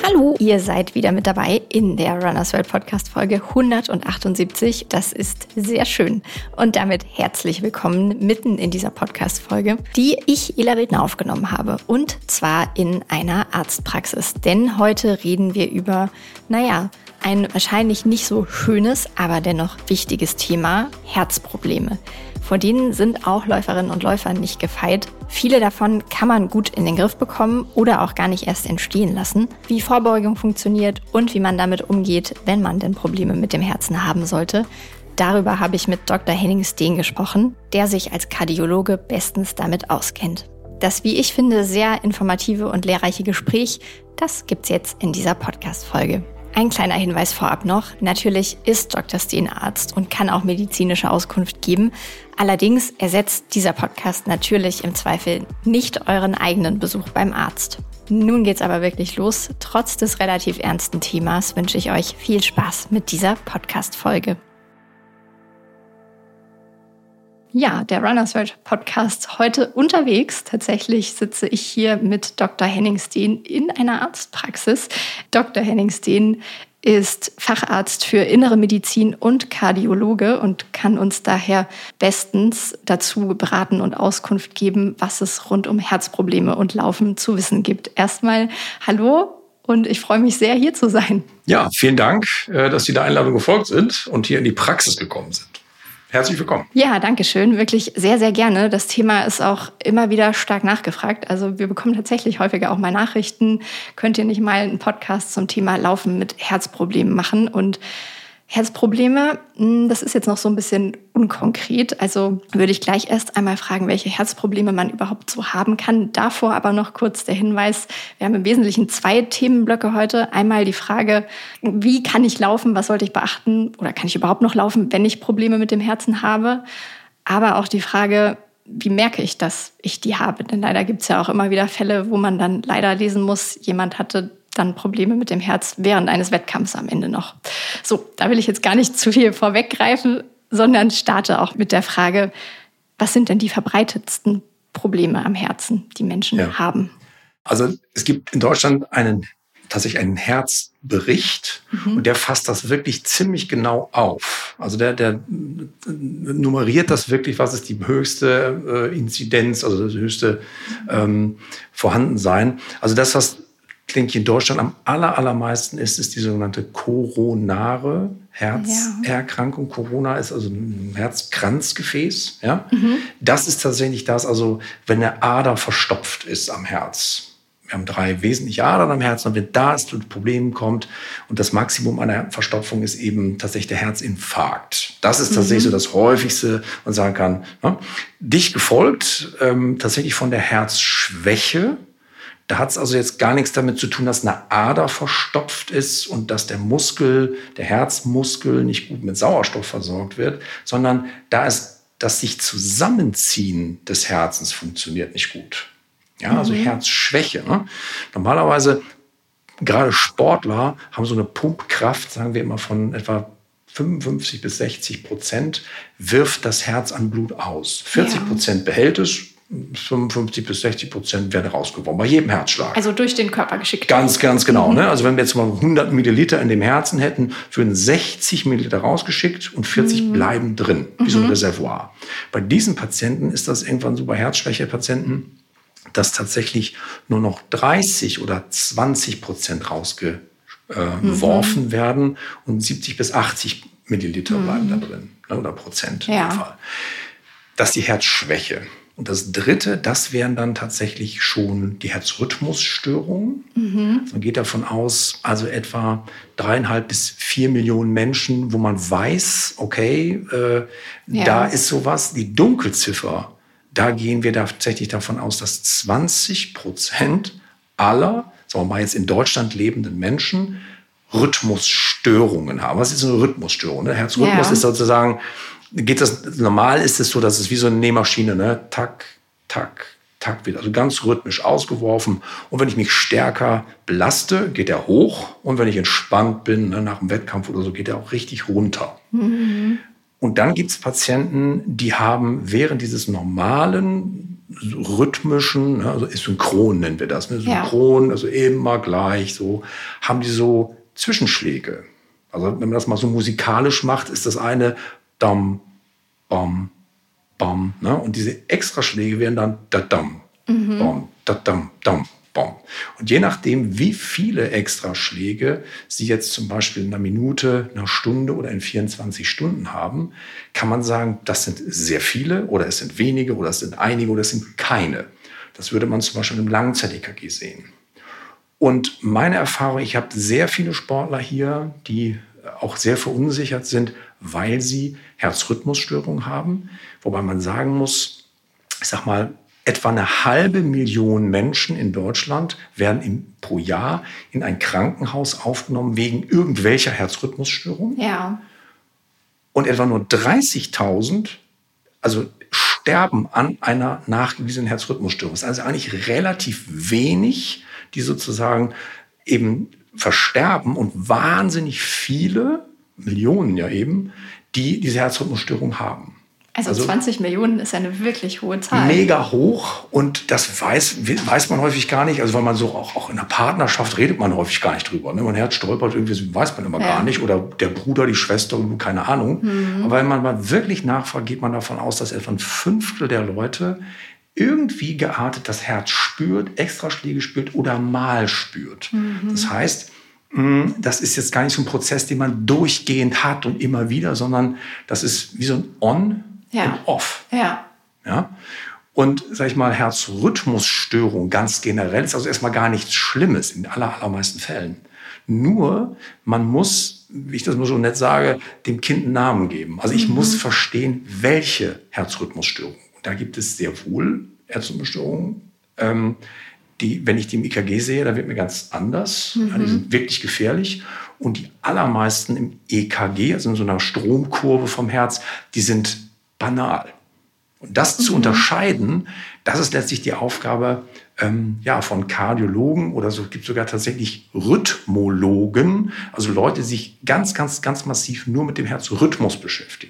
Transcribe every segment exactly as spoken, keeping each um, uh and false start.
Hallo, ihr seid wieder mit dabei in der Runners World Podcast Folge hundertachtundsiebzig. Das ist sehr schön. Und damit herzlich willkommen mitten in dieser Podcast Folge, die ich, Ela Wildner, aufgenommen habe. Und zwar in einer Arztpraxis. Denn heute reden wir über, naja, ein wahrscheinlich nicht so schönes, aber dennoch wichtiges Thema: Herzprobleme. Vor denen sind auch Läuferinnen und Läufer nicht gefeit. Viele davon kann man gut in den Griff bekommen oder auch gar nicht erst entstehen lassen. Wie Vorbeugung funktioniert und wie man damit umgeht, wenn man denn Probleme mit dem Herzen haben sollte, darüber habe ich mit Doktor Henning Steen gesprochen, der sich als Kardiologe bestens damit auskennt. Das, wie ich finde, sehr informative und lehrreiche Gespräch, das gibt's jetzt in dieser Podcast-Folge. Ein kleiner Hinweis vorab noch: Natürlich ist Doktor Steen Arzt und kann auch medizinische Auskunft geben. Allerdings ersetzt dieser Podcast natürlich im Zweifel nicht euren eigenen Besuch beim Arzt. Nun geht's aber wirklich los. Trotz des relativ ernsten Themas wünsche ich euch viel Spaß mit dieser Podcast-Folge. Ja, der Runners World Podcast heute unterwegs. Tatsächlich sitze ich hier mit Doktor Henning Steen in einer Arztpraxis. Doktor Henning Steen ist Facharzt für Innere Medizin und Kardiologe und kann uns daher bestens dazu beraten und Auskunft geben, was es rund um Herzprobleme und Laufen zu wissen gibt. Erstmal hallo und ich freue mich sehr, hier zu sein. Ja, vielen Dank, dass Sie der Einladung gefolgt sind und hier in die Praxis gekommen sind. Herzlich willkommen. Ja, danke schön. Wirklich sehr, sehr gerne. Das Thema ist auch immer wieder stark nachgefragt. Also wir bekommen tatsächlich häufiger auch mal Nachrichten. Könnt ihr nicht mal einen Podcast zum Thema Laufen mit Herzproblemen machen? Und Herzprobleme, das ist jetzt noch so ein bisschen unkonkret. Also würde ich gleich erst einmal fragen, welche Herzprobleme man überhaupt so haben kann. Davor aber noch kurz der Hinweis: Wir haben im Wesentlichen zwei Themenblöcke heute. Einmal die Frage, wie kann ich laufen, was sollte ich beachten oder kann ich überhaupt noch laufen, wenn ich Probleme mit dem Herzen habe? Aber auch die Frage, wie merke ich, dass ich die habe? Denn leider gibt es ja auch immer wieder Fälle, wo man dann leider lesen muss, jemand hatte dann Probleme mit dem Herz während eines Wettkampfs am Ende noch. So, da will ich jetzt gar nicht zu viel vorweggreifen, sondern starte auch mit der Frage: Was sind denn die verbreitetsten Probleme am Herzen, die Menschen ja. haben? Also es gibt in Deutschland einen tatsächlich einen Herzbericht mhm. und der fasst das wirklich ziemlich genau auf. Also der, der nummeriert das wirklich, was ist die höchste äh, Inzidenz, also das höchste ähm, Vorhandensein. Also das, was klingt in Deutschland am aller, allermeisten ist, ist die sogenannte koronare Herzerkrankung. Ja. Corona ist also ein Herzkranzgefäß. Ja? Mhm. Das ist tatsächlich das, also wenn eine Ader verstopft ist am Herz. Wir haben drei wesentliche Adern am Herzen und wenn da es zu Problemen kommt und das Maximum einer Verstopfung ist eben tatsächlich der Herzinfarkt. Das ist tatsächlich mhm. so das Häufigste, man sagen kann. Ne? Dicht gefolgt ähm, tatsächlich von der Herzschwäche. Da hat es also jetzt gar nichts damit zu tun, dass eine Ader verstopft ist und dass der Muskel, der Herzmuskel nicht gut mit Sauerstoff versorgt wird, sondern da ist das sich Zusammenziehen des Herzens funktioniert nicht gut. Ja, also mhm. Herzschwäche. Ne? Normalerweise, gerade Sportler haben so eine Pumpkraft, sagen wir immer, von etwa fünfundfünfzig bis sechzig Prozent wirft das Herz an Blut aus. vierzig Prozent ja. behält es. fünfundfünfzig bis sechzig Prozent werden rausgeworfen, bei jedem Herzschlag. Also durch den Körper geschickt. Ganz, ganz genau. Mhm. Ne? Also wenn wir jetzt mal hundert Milliliter in dem Herzen hätten, würden sechzig Milliliter rausgeschickt und vierzig mhm. bleiben drin, wie mhm. so ein Reservoir. Bei diesen Patienten ist das irgendwann so, bei Herzschwäche-Patienten, dass tatsächlich nur noch dreißig oder zwanzig Prozent rausgeworfen mhm. werden und siebzig bis achtzig Milliliter mhm. bleiben da drin, ne? Oder Prozent ja. in dem Fall. Das ist die Herzschwäche. Und das Dritte, das wären dann tatsächlich schon die Herzrhythmusstörungen. Mhm. Man geht davon aus, also etwa dreieinhalb bis vier Millionen Menschen, wo man weiß, okay, äh, ja. da ist sowas. Die Dunkelziffer, da gehen wir tatsächlich davon aus, dass zwanzig Prozent aller, sagen wir mal jetzt in Deutschland lebenden Menschen, Rhythmusstörungen haben. Was ist eine Rhythmusstörung? Ne? Herzrhythmus ja. ist sozusagen... Geht das, normal ist es so, dass es wie so eine Nähmaschine, ne? Tak, tak, tak, wird also ganz rhythmisch ausgeworfen. Und wenn ich mich stärker belaste, geht er hoch. Und wenn ich entspannt bin, ne, nach dem Wettkampf oder so, geht er auch richtig runter. Mhm. Und dann gibt es Patienten, die haben während dieses normalen, rhythmischen, also synchron nennen wir das, ne? Synchron, ja. Also immer gleich, so, haben die so Zwischenschläge. Also wenn man das mal so musikalisch macht, ist das eine Dam, Bam, Bam. Ne? Und diese Extraschläge werden dann Da-Dam, mhm. Bam, Da-Dam, Dam. Und je nachdem, wie viele Extraschläge Sie jetzt zum Beispiel in einer Minute, einer Stunde oder in vierundzwanzig Stunden haben, kann man sagen, das sind sehr viele oder es sind wenige oder es sind einige oder es sind keine. Das würde man zum Beispiel im Langzeit-E K G sehen. Und meine Erfahrung, ich habe sehr viele Sportler hier, die auch sehr verunsichert sind, weil sie Herzrhythmusstörungen haben. Wobei man sagen muss, ich sag mal, etwa eine halbe Million Menschen in Deutschland werden im, pro Jahr in ein Krankenhaus aufgenommen wegen irgendwelcher Herzrhythmusstörungen. Ja. Und etwa nur dreißigtausend also sterben an einer nachgewiesenen Herzrhythmusstörung. Das ist also eigentlich relativ wenig, die sozusagen eben versterben und wahnsinnig viele, Millionen ja eben, die diese Herzrhythmusstörung haben. Also, also zwanzig Millionen ist eine wirklich hohe Zahl. Mega hoch, und das weiß, weiß man häufig gar nicht. Also weil man so auch, auch in der Partnerschaft redet man häufig gar nicht drüber. Ne? Mein Herz stolpert irgendwie, weiß man immer ja. gar nicht. Oder der Bruder, die Schwester, keine Ahnung. Mhm. Aber wenn man mal wirklich nachfragt, geht man davon aus, dass etwa ein Fünftel der Leute irgendwie geartet das Herz spürt, Extraschläge spürt oder mal spürt. Mhm. Das heißt, das ist jetzt gar nicht so ein Prozess, den man durchgehend hat und immer wieder, sondern das ist wie so ein On Ja. und Off. Ja. Ja? Und, sag ich mal, Herzrhythmusstörung ganz generell ist also erstmal gar nichts Schlimmes in aller, allermeisten Fällen. Nur, man muss, wie ich das mal so nett sage, dem Kind einen Namen geben. Also ich mhm. muss verstehen, welche Herzrhythmusstörung. Und da gibt es sehr wohl Herzrhythmusstörungen, ähm, die, wenn ich die im E K G sehe, da wird mir ganz anders. Mhm. Ja, die sind wirklich gefährlich. Und die allermeisten im E K G, also in so einer Stromkurve vom Herz, die sind banal. Und das mhm. zu unterscheiden, das ist letztlich die Aufgabe ähm, ja, von Kardiologen oder so. Es gibt sogar tatsächlich Rhythmologen, also Leute, die sich ganz, ganz, ganz massiv nur mit dem Herzrhythmus beschäftigen.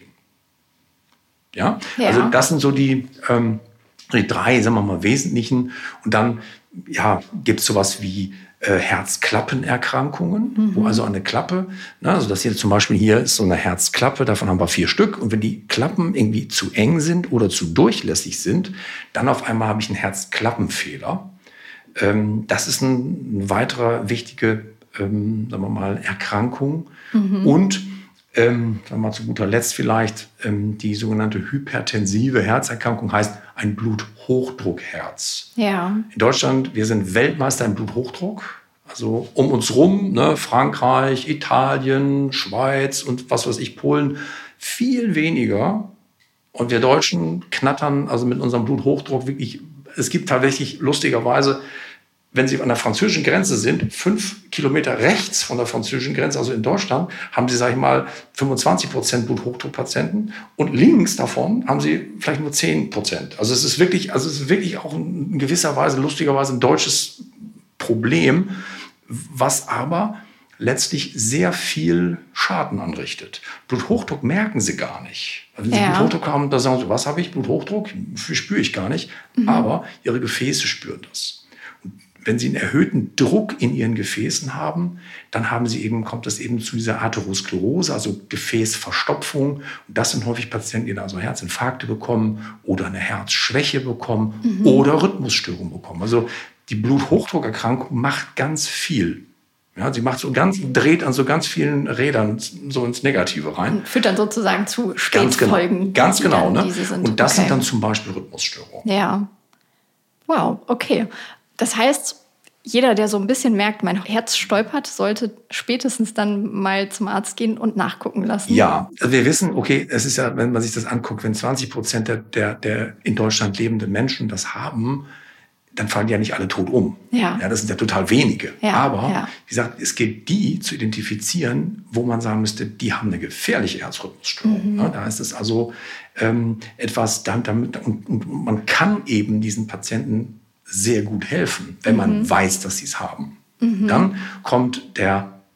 Ja? Ja. Also das sind so die, ähm, die drei, sagen wir mal, wesentlichen. Und dann ja, gibt es sowas wie äh, Herzklappenerkrankungen, mhm. wo also eine Klappe, na, also das hier zum Beispiel hier ist so eine Herzklappe, davon haben wir vier Stück. Und wenn die Klappen irgendwie zu eng sind oder zu durchlässig sind, dann auf einmal habe ich einen Herzklappenfehler. Ähm, das ist ein, eine weitere wichtige, ähm, sagen wir mal, Erkrankung. Mhm. Und Ähm, sagen wir mal zu guter Letzt vielleicht, ähm, die sogenannte hypertensive Herzerkrankung heißt ein Bluthochdruckherz. Ja. In Deutschland, wir sind Weltmeister im Bluthochdruck. Also um uns rum, ne, Frankreich, Italien, Schweiz und was weiß ich, Polen, viel weniger. Und wir Deutschen knattern also mit unserem Bluthochdruck wirklich, es gibt tatsächlich lustigerweise, wenn Sie an der französischen Grenze sind, fünf Kilometer rechts von der französischen Grenze, also in Deutschland, haben Sie, sag ich mal, fünfundzwanzig Prozent Bluthochdruckpatienten und links davon haben Sie vielleicht nur zehn Prozent. Also es ist wirklich, also es ist wirklich auch in gewisser Weise, lustigerweise ein deutsches Problem, was aber letztlich sehr viel Schaden anrichtet. Bluthochdruck merken Sie gar nicht. Also wenn Sie ja. Bluthochdruck haben, da sagen Sie, was habe ich? Bluthochdruck? Spüre ich gar nicht. Mhm. Aber Ihre Gefäße spüren das. Wenn Sie einen erhöhten Druck in Ihren Gefäßen haben, dann haben Sie eben, kommt es eben zu dieser Atherosklerose, also Gefäßverstopfung. Und das sind häufig Patienten, die also Herzinfarkte bekommen oder eine Herzschwäche bekommen mhm. oder Rhythmusstörungen bekommen. Also die Bluthochdruckerkrankung macht ganz viel. Ja, sie macht so ganz, dreht an so ganz vielen Rädern so ins Negative rein. Und führt dann sozusagen zu Spätfolgen. Ganz genau. Ganz genau, ne? Sind. Und das okay. sind dann zum Beispiel Rhythmusstörungen. Ja. Wow, okay. Das heißt, jeder, der so ein bisschen merkt, mein Herz stolpert, sollte spätestens dann mal zum Arzt gehen und nachgucken lassen. Ja, also wir wissen, okay, es ist ja, wenn man sich das anguckt, wenn zwanzig Prozent der, der, der in Deutschland lebenden Menschen das haben, dann fallen die ja nicht alle tot um. Ja. Ja, das sind ja total wenige. Ja, Aber, ja. wie gesagt, es geht die zu identifizieren, wo man sagen müsste, die haben eine gefährliche Herzrhythmusstörung. Mhm. Ja, da ist es also ähm, etwas, damit, damit und, und man kann eben diesen Patienten sehr gut helfen, wenn man mhm. weiß, dass sie es haben. Mhm. Dann kommt der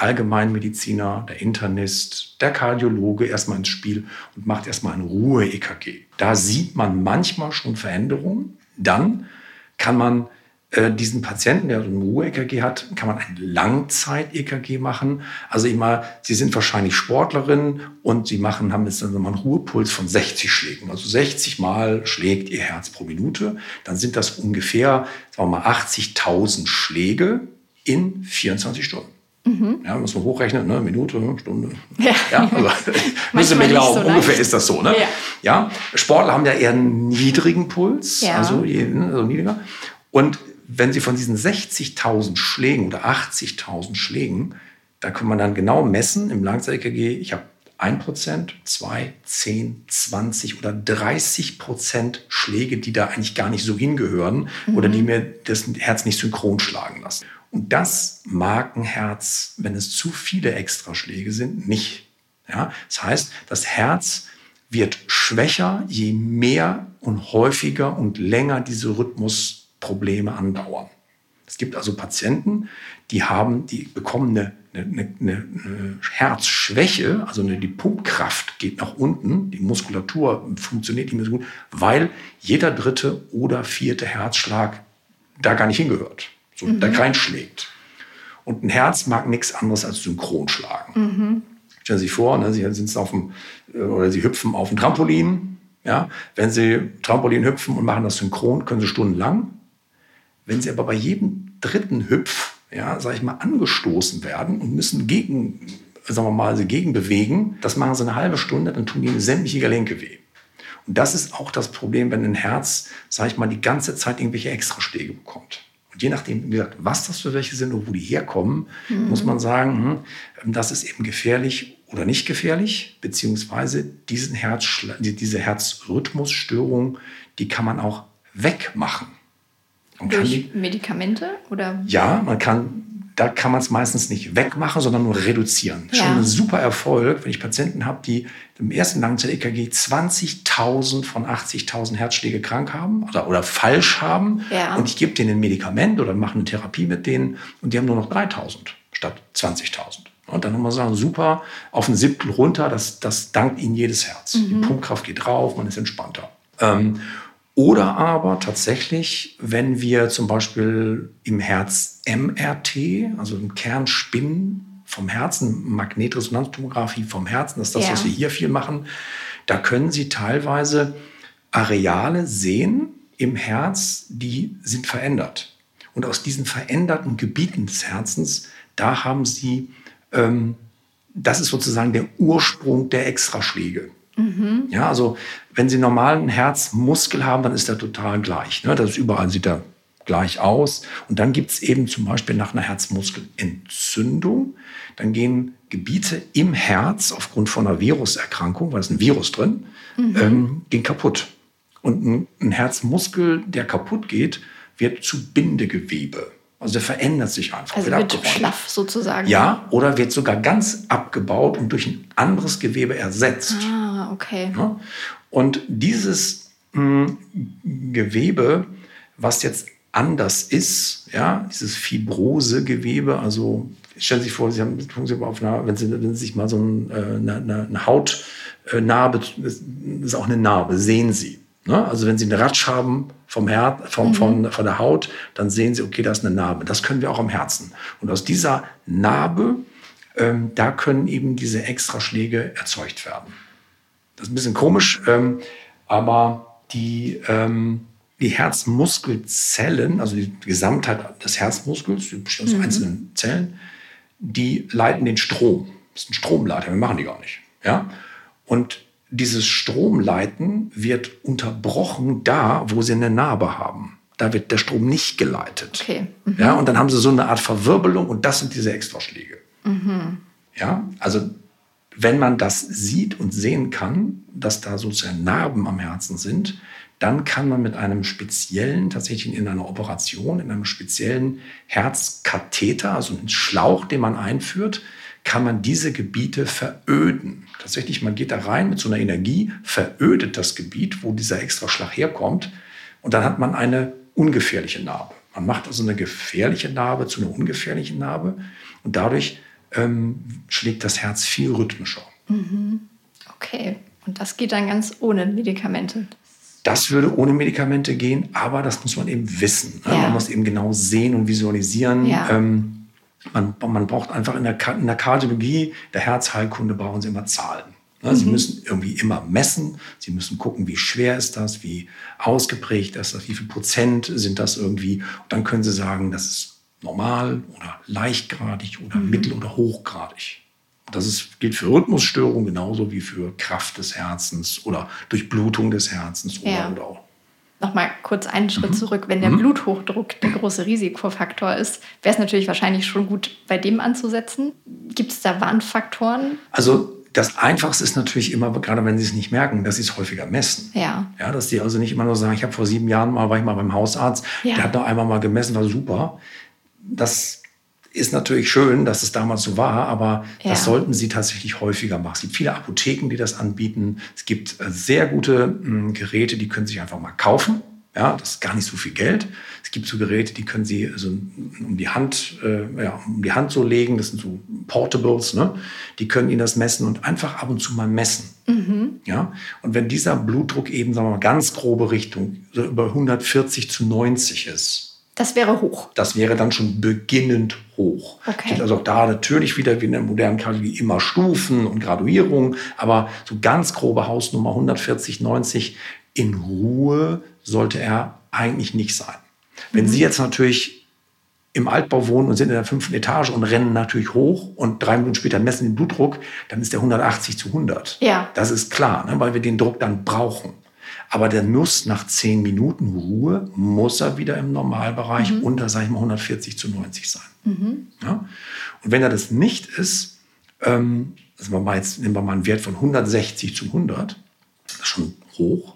Allgemeinmediziner, der Internist, der Kardiologe erstmal ins Spiel und macht erstmal ein Ruhe-E K G. Da sieht man manchmal schon Veränderungen. Dann kann man äh, diesen Patienten, der so ein Ruhe-E K G hat, kann man ein Langzeit-E K G machen. Also ich mal, Sie sind wahrscheinlich Sportlerin und Sie machen, haben jetzt dann mal einen Ruhepuls von sechzig Schlägen. Also sechzig Mal schlägt Ihr Herz pro Minute. Dann sind das ungefähr, sagen wir mal, achtzigtausend Schläge in vierundzwanzig Stunden. Mhm. Ja, muss man hochrechnen, ne? Minute, Stunde. Ja, ja also müssen wir glauben, so ungefähr ist das so. Ne? Ja. Ja, Sportler haben ja eher einen niedrigen Puls, ja. also, also niedriger. Und wenn Sie von diesen sechzigtausend Schlägen oder achtzigtausend Schlägen, da kann man dann genau messen im Langzeit-E K G, ich habe ein Prozent, zwei, zehn, zwanzig oder dreißig Prozent Schläge, die da eigentlich gar nicht so hingehören mhm. oder die mir das Herz nicht synchron schlagen lassen. Und das mag ein Herz, wenn es zu viele Extraschläge sind, nicht. Ja? Das heißt, das Herz wird schwächer, je mehr und häufiger und länger diese Rhythmusprobleme andauern. Es gibt also Patienten, die haben, die bekommen eine, eine, eine, eine Herzschwäche, also eine, die Pumpkraft geht nach unten, die Muskulatur funktioniert nicht mehr so gut, weil jeder dritte oder vierte Herzschlag da gar nicht hingehört. So, mhm. da reinschlägt. Und ein Herz mag nichts anderes als synchron schlagen. Mhm. Stellen Sie sich vor, ne, Sie sitzen auf dem, oder Sie hüpfen auf dem Trampolin. Ja? Wenn Sie Trampolin hüpfen und machen das synchron, können Sie stundenlang. Wenn Sie aber bei jedem dritten Hüpf, ja, sag ich mal, angestoßen werden und müssen gegen, sagen wir mal, sie gegenbewegen, das machen Sie eine halbe Stunde, dann tun Ihnen sämtliche Gelenke weh. Und das ist auch das Problem, wenn ein Herz, sag ich mal, die ganze Zeit irgendwelche Extraschläge bekommt. Und je nachdem, wie gesagt, was das für welche sind und wo die herkommen, mhm. muss man sagen, hm, das ist eben gefährlich oder nicht gefährlich, beziehungsweise diesen Herzschla- diese Herzrhythmusstörung, die kann man auch wegmachen. Man Durch die, Medikamente? Oder? Ja, man kann, da kann man es meistens nicht wegmachen, sondern nur reduzieren. Ja. Schon ein super Erfolg, wenn ich Patienten habe, die im ersten Langzeit-E K G zwanzigtausend von achtzigtausend Herzschläge krank haben oder, oder falsch haben. Ja. Und ich gebe denen ein Medikament oder mache eine Therapie mit denen und die haben nur noch dreitausend statt zwanzigtausend. Und dann muss man sagen, super, auf ein Siebtel runter, das, das dankt ihnen jedes Herz. Mhm. Die Pumpkraft geht drauf, man ist entspannter. Ähm, Oder aber tatsächlich, wenn wir zum Beispiel im Herz-M R T, also im Kernspinnen vom Herzen, Magnetresonanztomographie vom Herzen, das ist das, ja. was wir hier viel machen, da können Sie teilweise Areale sehen im Herz, die sind verändert. Und aus diesen veränderten Gebieten des Herzens, da haben Sie, ähm, das ist sozusagen der Ursprung der Extraschläge. Mhm. Ja, also wenn Sie normalen Herzmuskel haben, dann ist der total gleich. Ne? Das ist überall, sieht er gleich aus. Und dann gibt es eben zum Beispiel nach einer Herzmuskelentzündung, dann gehen Gebiete im Herz aufgrund von einer Viruserkrankung, weil es ein Virus drin, mhm. ähm, gehen kaputt. Und ein, ein Herzmuskel, der kaputt geht, wird zu Bindegewebe. Also der verändert sich einfach. Also wird, wird schlaff sozusagen. Ja, oder wird sogar ganz abgebaut und durch ein anderes Gewebe ersetzt. Ah, okay. Ja? Und dieses mh, Gewebe, was jetzt anders ist, ja, dieses Fibrose-Gewebe, also stellen Sie sich vor, Sie haben, auf einer, wenn, Sie, wenn Sie sich mal so ein, eine, eine Hautnarbe, das ist auch eine Narbe, sehen Sie. Ne? Also wenn Sie einen Ratsch haben vom Her- vom, mhm. von, von der Haut, dann sehen Sie, okay, da ist eine Narbe. Das können wir auch am Herzen. Und aus dieser Narbe, ähm, da können eben diese Extraschläge erzeugt werden. Das ist ein bisschen komisch, ähm, aber die, ähm, die Herzmuskelzellen, also die Gesamtheit des Herzmuskels, die bestehen aus mhm. einzelnen Zellen, die leiten den Strom. Das ist ein Stromleiter, wir machen die gar nicht. Ja? Und dieses Stromleiten wird unterbrochen da, wo sie eine Narbe haben. Da wird der Strom nicht geleitet. Okay. Mhm. Ja, und dann haben sie so eine Art Verwirbelung und das sind diese Extraschläge. Mhm. Ja, also wenn man das sieht und sehen kann, dass da sozusagen Narben am Herzen sind, dann kann man mit einem speziellen, tatsächlich in einer Operation, in einem speziellen Herzkatheter, also einen Schlauch, den man einführt, kann man diese Gebiete veröden. Tatsächlich, man geht da rein mit so einer Energie, verödet das Gebiet, wo dieser Extraschlag herkommt, und dann hat man eine ungefährliche Narbe. Man macht also eine gefährliche Narbe zu einer ungefährlichen Narbe und dadurch ähm, schlägt das Herz viel rhythmischer. Mhm. Okay, und das geht dann ganz ohne Medikamente? Das würde ohne Medikamente gehen, aber das muss man eben wissen. Ne? Ja. Man muss eben genau sehen und visualisieren. Ja. Ähm, man, man braucht einfach in der, in der Kardiologie, der Herzheilkunde brauchen Sie immer Zahlen. Ne? Mhm. Sie müssen irgendwie immer messen. Sie müssen gucken, wie schwer ist das, wie ausgeprägt ist das, wie viel Prozent sind das irgendwie. Und dann können Sie sagen, das ist normal oder leichtgradig oder mhm. mittel- oder hochgradig. Das ist, gilt für Rhythmusstörungen genauso wie für Kraft des Herzens oder Durchblutung des Herzens. Oder, ja. oder auch. Nochmal kurz einen Schritt Mhm. zurück. Wenn der mhm. Bluthochdruck der große Risikofaktor ist, wäre es natürlich wahrscheinlich schon gut, bei dem anzusetzen. Gibt es da Warnfaktoren? Also das Einfachste ist natürlich immer, gerade wenn Sie es nicht merken, dass Sie es häufiger messen. Ja. Ja, dass Sie also nicht immer nur sagen, ich habe vor sieben Jahren mal, war ich mal beim Hausarzt, ja. der hat noch einmal mal gemessen, war super. Das ist natürlich schön, dass es damals so war, aber ja. das sollten Sie tatsächlich häufiger machen. Es gibt viele Apotheken, die das anbieten. Es gibt sehr gute mh, Geräte, die können Sie sich einfach mal kaufen. Ja, das ist gar nicht so viel Geld. Es gibt so Geräte, die können Sie also um die Hand, äh, ja, um die Hand so legen. Das sind so Portables, ne? Die können Ihnen das messen und einfach ab und zu mal messen. Mhm. Ja, und wenn dieser Blutdruck eben, sagen wir mal, ganz grobe Richtung so über hundertvierzig zu neunzig ist, das wäre hoch. Das wäre dann schon beginnend hoch. Okay. Es gibt also auch da natürlich wieder wie in der modernen Kardiologie immer Stufen und Graduierungen, aber so ganz grobe Hausnummer hundertvierzig, neunzig in Ruhe sollte er eigentlich nicht sein. Wenn mhm. Sie jetzt natürlich im Altbau wohnen und sind in der fünften Etage und rennen natürlich hoch und drei Minuten später messen den Blutdruck, dann ist der hundertachtzig zu hundert. Ja. Das ist klar, ne, weil wir den Druck dann brauchen. Aber der muss nach zehn Minuten Ruhe, muss er wieder im Normalbereich mhm. unter, sag ich mal, hundertvierzig zu neunzig sein. Mhm. Ja? Und wenn er das nicht ist, ähm, also wir mal jetzt, nehmen wir mal einen Wert von hundertsechzig zu hundert, das ist schon hoch,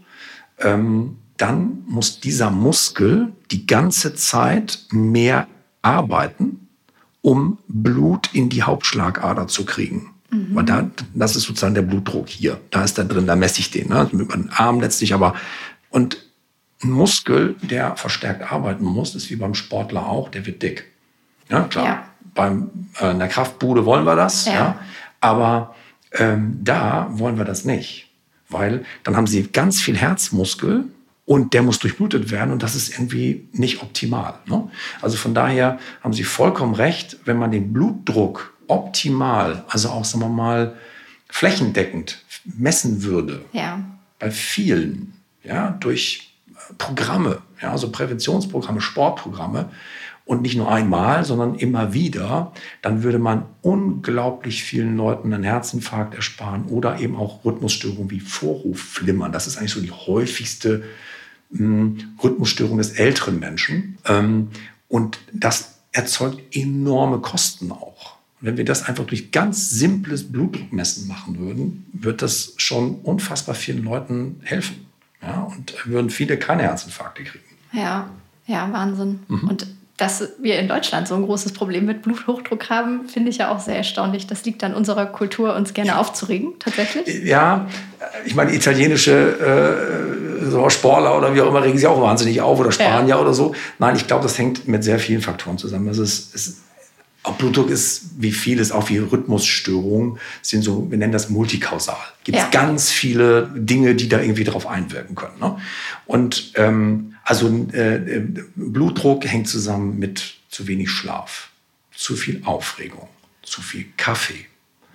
ähm, dann muss dieser Muskel die ganze Zeit mehr arbeiten, um Blut in die Hauptschlagader zu kriegen. Mhm. Weil da, das ist sozusagen der Blutdruck hier. Da ist er drin, da messe ich den. Ne? Mit meinem Arm letztlich, aber. Und ein Muskel, der verstärkt arbeiten muss, ist wie beim Sportler auch, der wird dick. Ja, klar. Ja. Beim, äh, in der Kraftbude wollen wir das, ja. ja? Aber ähm, da wollen wir das nicht. Weil dann haben sie ganz viel Herzmuskel und der muss durchblutet werden und das ist irgendwie nicht optimal. Ne? Also von daher haben Sie vollkommen recht, wenn man den Blutdruck optimal, also auch, sagen wir mal, flächendeckend messen würde, ja. bei vielen, ja, durch Programme, ja, also Präventionsprogramme, Sportprogramme und nicht nur einmal, sondern immer wieder, dann würde man unglaublich vielen Leuten einen Herzinfarkt ersparen oder eben auch Rhythmusstörungen wie Vorhofflimmern. Das ist eigentlich so die häufigste mh, Rhythmusstörung des älteren Menschen. Ähm, und das erzeugt enorme Kosten auch. Wenn wir das einfach durch ganz simples Blutdruckmessen machen würden, wird das schon unfassbar vielen Leuten helfen. Ja, und würden viele keine Herzinfarkte kriegen. Ja, ja, Wahnsinn. Mhm. Und dass wir in Deutschland so ein großes Problem mit Bluthochdruck haben, finde ich ja auch sehr erstaunlich. Das liegt an unserer Kultur, uns gerne aufzuregen, tatsächlich. Ja, ich meine, italienische äh, so Sportler oder wie auch immer regen sich auch wahnsinnig auf oder Spanier ja. oder so. Nein, ich glaube, das hängt mit sehr vielen Faktoren zusammen. Also es ist Auch Blutdruck ist, wie vieles, auch wie Rhythmusstörungen, sind so, wir nennen das multikausal. Gibt es ja. ganz viele Dinge, die da irgendwie drauf einwirken können. Ne? Und ähm, also äh, Blutdruck hängt zusammen mit zu wenig Schlaf, zu viel Aufregung, zu viel Kaffee,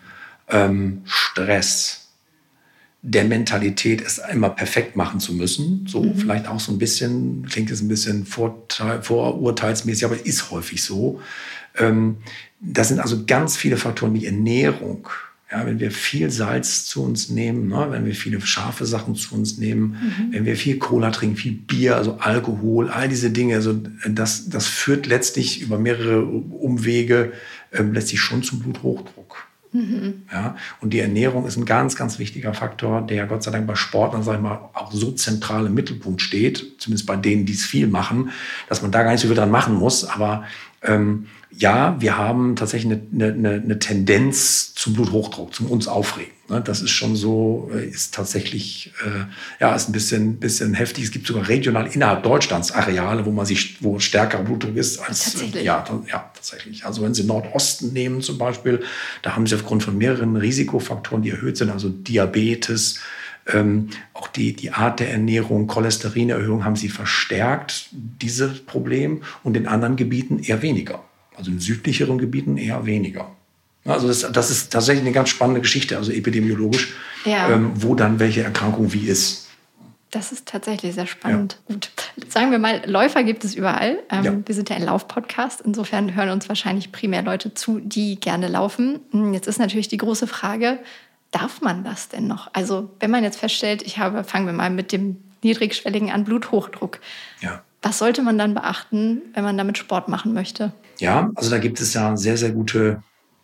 ähm, Stress, der Mentalität, es immer perfekt machen zu müssen. So mhm. vielleicht auch so ein bisschen, klingt es ein bisschen vorteil, vorurteilsmäßig, aber ist häufig so. Ähm, das sind also ganz viele Faktoren wie Ernährung. Ja, wenn wir viel Salz zu uns nehmen, ne, wenn wir viele scharfe Sachen zu uns nehmen, mhm. wenn wir viel Cola trinken, viel Bier, also Alkohol, all diese Dinge, also das, das führt letztlich über mehrere Umwege ähm, letztlich schon zum Bluthochdruck. Mhm. Ja, und die Ernährung ist ein ganz, ganz wichtiger Faktor, der Gott sei Dank bei Sportlern, sag ich mal, auch so zentral im Mittelpunkt steht, zumindest bei denen, die es viel machen, dass man da gar nicht so viel dran machen muss. Aber Ähm, ja, wir haben tatsächlich eine, eine, eine Tendenz zum Bluthochdruck, zum uns aufregen. Ne? Das ist schon so, ist tatsächlich, äh, ja, ist ein bisschen, bisschen heftig. Es gibt sogar regional innerhalb Deutschlands Areale, wo man sich, wo stärkerer Blutdruck ist als, tatsächlich. Äh, ja, ja, tatsächlich. Also wenn Sie Nordosten nehmen zum Beispiel, da haben Sie aufgrund von mehreren Risikofaktoren, die erhöht sind, also Diabetes, Ähm, auch die, die Art der Ernährung, Cholesterinerhöhung haben sie verstärkt, dieses Problem, und in anderen Gebieten eher weniger. Also in südlicheren Gebieten eher weniger. Also das, das ist tatsächlich eine ganz spannende Geschichte, also epidemiologisch, ja. ähm, wo dann welche Erkrankung wie ist. Das ist tatsächlich sehr spannend. Ja. Gut. Sagen wir mal, Läufer gibt es überall. Ähm, ja. Wir sind ja ein Lauf-Podcast. Insofern hören uns wahrscheinlich primär Leute zu, die gerne laufen. Jetzt ist natürlich die große Frage, darf man das denn noch? Also wenn man jetzt feststellt, ich habe, fangen wir mal mit dem niedrigschwelligen an, Bluthochdruck. Ja. Was sollte man dann beachten, wenn man damit Sport machen möchte? Ja, also da gibt es ja sehr, sehr gute,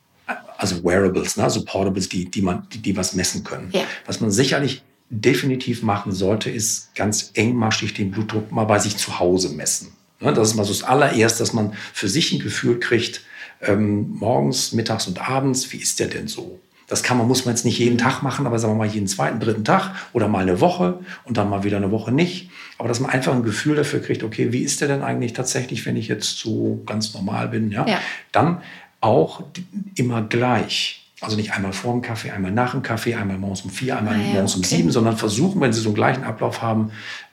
also Wearables, ne? Also Portables, die, die, man, die, die was messen können. Ja. Was man sicherlich definitiv machen sollte, ist ganz engmaschig den Blutdruck mal bei sich zu Hause messen. Ne? Das ist mal so das allererste, dass man für sich ein Gefühl kriegt, ähm, morgens, mittags und abends, wie ist der denn so? Das kann man, muss man jetzt nicht jeden Tag machen, aber sagen wir mal jeden zweiten, dritten Tag oder mal eine Woche und dann mal wieder eine Woche nicht. Aber dass man einfach ein Gefühl dafür kriegt, okay, wie ist der denn eigentlich tatsächlich, wenn ich jetzt so ganz normal bin? Ja? Ja. Dann auch immer gleich. Also nicht einmal vor dem Kaffee, einmal nach dem Kaffee, einmal morgens um vier, einmal ah, ja, morgens um okay. sieben, sondern versuchen, wenn Sie so einen gleichen Ablauf haben,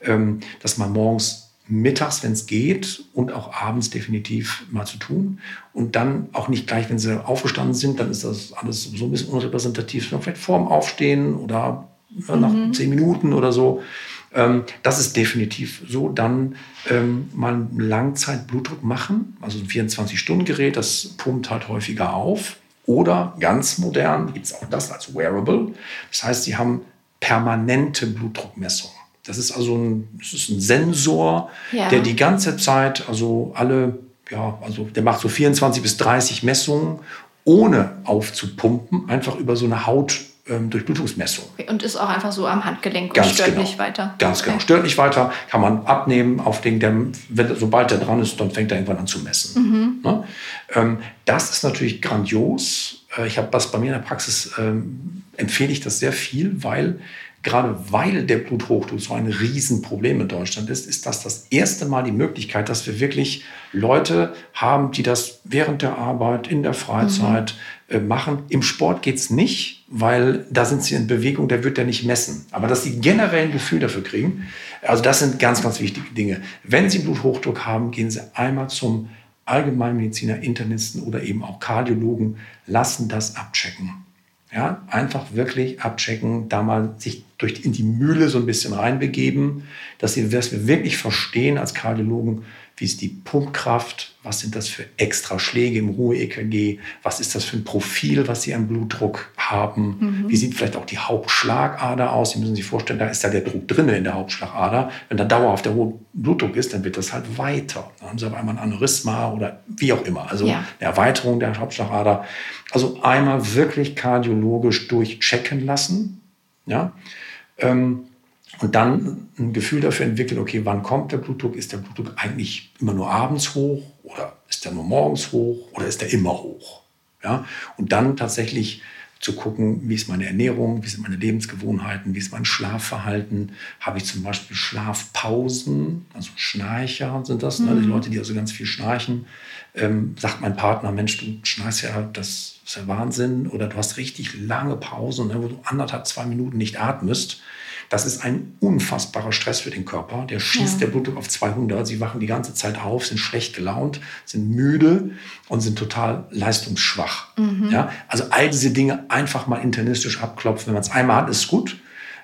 dass man morgens, mittags, wenn es geht, und auch abends definitiv mal zu tun. Und dann auch nicht gleich, wenn sie aufgestanden sind, dann ist das alles so ein bisschen unrepräsentativ, sondern vielleicht vorm Aufstehen oder mhm. nach zehn Minuten oder so. Ähm, das ist definitiv so. Dann ähm, mal einen Langzeitblutdruck machen, also ein vierundzwanzig-Stunden-Gerät, das pumpt halt häufiger auf. Oder ganz modern gibt es auch das als Wearable. Das heißt, sie haben permanente Blutdruckmessung. Das ist also ein, das ist ein Sensor, ja. der die ganze Zeit, also alle, ja, also der macht so vierundzwanzig bis dreißig Messungen, ohne aufzupumpen, einfach über so eine Hautdurchblutungsmessung. Ähm, und ist auch einfach so am Handgelenk Ganz und stört genau. nicht weiter. Ganz okay. genau, stört nicht weiter, kann man abnehmen auf den, der, wenn, sobald der dran ist, dann fängt er irgendwann an zu messen. Mhm. Ne? Ähm, das ist natürlich grandios. Ich habe was bei mir in der Praxis, ähm, empfehle ich das sehr viel, weil gerade weil der Bluthochdruck so ein Riesenproblem in Deutschland ist, ist das das erste Mal die Möglichkeit, dass wir wirklich Leute haben, die das während der Arbeit, in der Freizeit mhm. äh, machen. Im Sport geht es nicht, weil da sind sie in Bewegung, der wird ja nicht messen. Aber dass sie generell ein Gefühl dafür kriegen, also das sind ganz, ganz wichtige Dinge. Wenn Sie Bluthochdruck haben, gehen Sie einmal zum Allgemeinmediziner, Internisten oder eben auch Kardiologen, lassen das abchecken. Ja, einfach wirklich abchecken, da mal sich durch in die Mühle so ein bisschen reinbegeben, dass, sie, dass wir wirklich verstehen als Kardiologen, wie ist die Pumpkraft, was sind das für extra Schläge im Ruhe-E K G, was ist das für ein Profil, was Sie an Blutdruck haben, mhm. wie sieht vielleicht auch die Hauptschlagader aus. Sie müssen sich vorstellen, da ist ja der Druck drin in der Hauptschlagader. Wenn da dauerhaft der hohe Blutdruck ist, dann wird das halt weiter. Dann haben Sie auf einmal ein Aneurysma oder wie auch immer, also ja. eine Erweiterung der Hauptschlagader. Also einmal wirklich kardiologisch durchchecken lassen, ja, ähm, und dann ein Gefühl dafür entwickeln, okay, wann kommt der Blutdruck? Ist der Blutdruck eigentlich immer nur abends hoch oder ist der nur morgens hoch oder ist der immer hoch? Ja? Und dann tatsächlich zu gucken, wie ist meine Ernährung, wie sind meine Lebensgewohnheiten, wie ist mein Schlafverhalten? Habe ich zum Beispiel Schlafpausen, also Schnarcher sind das, mhm. ne? Die Leute, die also ganz viel schnarchen. Ähm, sagt mein Partner, Mensch, du schnarchst ja, das ist ja Wahnsinn. Oder du hast richtig lange Pausen, ne, wo du anderthalb, zwei Minuten nicht atmest. Das ist ein unfassbarer Stress für den Körper. Der schießt ja. der Blutdruck auf zweihundert. Sie wachen die ganze Zeit auf, sind schlecht gelaunt, sind müde und sind total leistungsschwach. Mhm. Ja? Also all diese Dinge einfach mal internistisch abklopfen. Wenn man es einmal hat, ist es gut.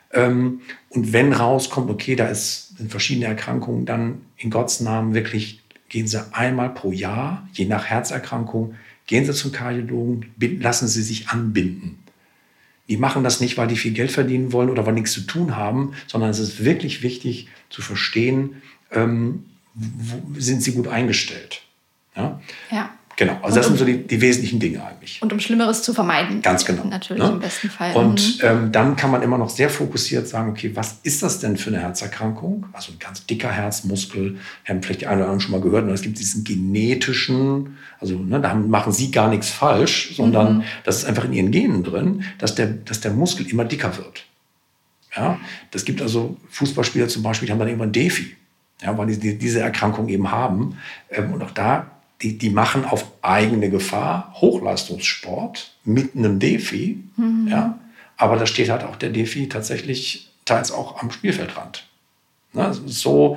Und wenn rauskommt, okay, da ist, sind verschiedene Erkrankungen, dann in Gottes Namen wirklich gehen Sie einmal pro Jahr, je nach Herzerkrankung, gehen Sie zum Kardiologen, lassen Sie sich anbinden. Die machen das nicht, weil die viel Geld verdienen wollen oder weil nichts zu tun haben, sondern es ist wirklich wichtig zu verstehen, ähm, wo sind sie gut eingestellt. Ja? Ja. Genau, also das um, sind so die, die wesentlichen Dinge eigentlich. Und um Schlimmeres zu vermeiden. Ganz genau. Natürlich ne? Im besten Fall. Und ähm, dann kann man immer noch sehr fokussiert sagen, okay, was ist das denn für eine Herzerkrankung? Also ein ganz dicker Herzmuskel, haben vielleicht die einen oder anderen schon mal gehört. Und es gibt diesen genetischen, also ne, da machen sie gar nichts falsch, sondern mhm. das ist einfach in ihren Genen drin, dass der, dass der Muskel immer dicker wird. Ja, das gibt also Fußballspieler zum Beispiel, die haben dann irgendwann Defi, ja, weil die diese Erkrankung eben haben. Ähm, und auch da Die, die machen auf eigene Gefahr Hochleistungssport mit einem Defi. Mhm. Ja, aber da steht halt auch der Defi tatsächlich teils auch am Spielfeldrand. Ne, so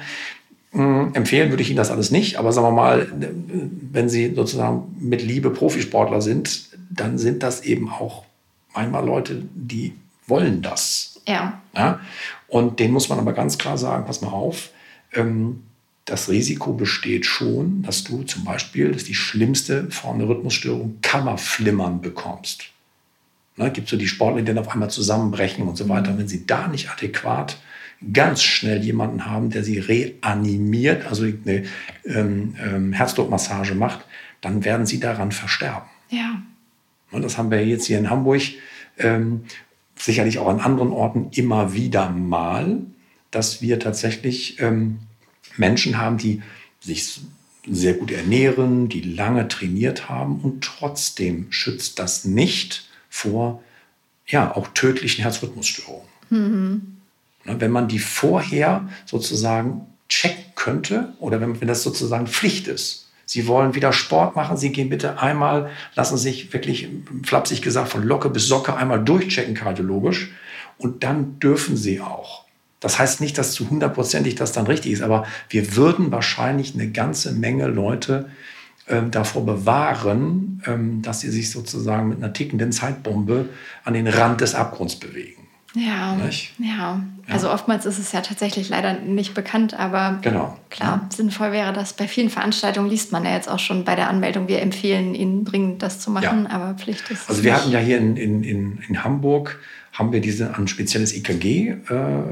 mh, empfehlen würde ich Ihnen das alles nicht. Aber sagen wir mal, wenn Sie sozusagen mit Liebe Profisportler sind, dann sind das eben auch manchmal Leute, die wollen das. Ja. Ja, und denen muss man aber ganz klar sagen, pass mal auf, ähm, das Risiko besteht schon, dass du zum Beispiel, das ist die schlimmste Form der Rhythmusstörung, Kammerflimmern bekommst. Ne, gibt so die Sportler, die dann auf einmal zusammenbrechen und so weiter. Und wenn sie da nicht adäquat ganz schnell jemanden haben, der sie reanimiert, also eine ähm, ähm, Herzdruckmassage macht, dann werden sie daran versterben. Ja. Und das haben wir jetzt hier in Hamburg, ähm, sicherlich auch an anderen Orten immer wieder mal, dass wir tatsächlich ähm, Menschen haben, die sich sehr gut ernähren, die lange trainiert haben und trotzdem schützt das nicht vor ja, auch tödlichen Herzrhythmusstörungen. Mhm. Wenn man die vorher sozusagen checken könnte oder wenn, wenn das sozusagen Pflicht ist. Sie wollen wieder Sport machen, Sie gehen bitte einmal, lassen sich wirklich flapsig gesagt von Locke bis Socke einmal durchchecken kardiologisch und dann dürfen Sie auch. Das heißt nicht, dass zu hundertprozentig das dann richtig ist, aber wir würden wahrscheinlich eine ganze Menge Leute äh, davor bewahren, ähm, dass sie sich sozusagen mit einer tickenden Zeitbombe an den Rand des Abgrunds bewegen. Ja, ja, also ja. Oftmals ist es ja tatsächlich leider nicht bekannt, aber genau. klar, ja. sinnvoll wäre das. Bei vielen Veranstaltungen liest man ja jetzt auch schon bei der Anmeldung, wir empfehlen Ihnen dringend das zu machen, ja. aber Pflicht ist es Also wir nicht. hatten ja hier in, in, in, in Hamburg, haben wir diese ein spezielles E K G äh,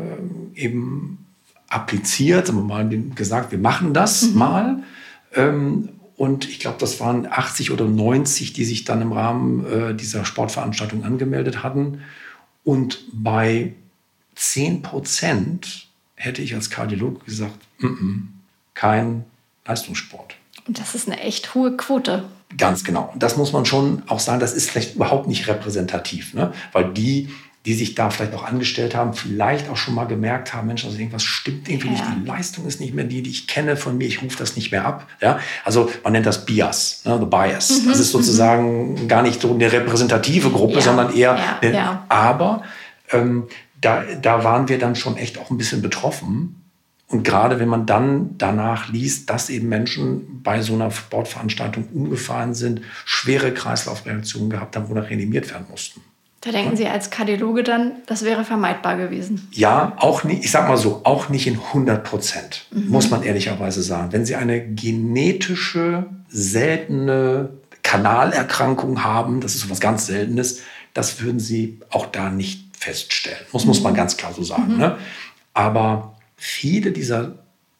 eben appliziert, haben wir mal gesagt, wir machen das mhm. mal. Ähm, und ich glaube, das waren achtzig oder neunzig, die sich dann im Rahmen äh, dieser Sportveranstaltung angemeldet hatten. Und bei zehn Prozent hätte ich als Kardiologe gesagt, m-m, kein Leistungssport. Und das ist eine echt hohe Quote. Ganz genau. Und das muss man schon auch sagen, das ist vielleicht überhaupt nicht repräsentativ. Ne? Weil die, die sich da vielleicht auch angestellt haben, vielleicht auch schon mal gemerkt haben, Mensch, also irgendwas stimmt irgendwie ja. nicht, die Leistung ist nicht mehr die, die ich kenne von mir, ich rufe das nicht mehr ab. Ja? Also man nennt das Bias, ne? The Bias. Mhm. Das ist sozusagen mhm. gar nicht so eine repräsentative Gruppe, ja. sondern eher, ja. eine, ja. aber ähm, da, da waren wir dann schon echt auch ein bisschen betroffen. Und gerade wenn man dann danach liest, dass eben Menschen bei so einer Sportveranstaltung umgefallen sind, schwere Kreislaufreaktionen gehabt haben oder reanimiert werden mussten. Da denken Sie als Kardiologe dann, das wäre vermeidbar gewesen? Ja, auch nicht, ich sag mal so, auch nicht in hundert Prozent, mhm. muss man ehrlicherweise sagen. Wenn Sie eine genetische, seltene Kanalerkrankung haben, das ist so was ganz Seltenes, das würden Sie auch da nicht feststellen. Das mhm. muss man ganz klar so sagen. Mhm. Ne? Aber viele dieser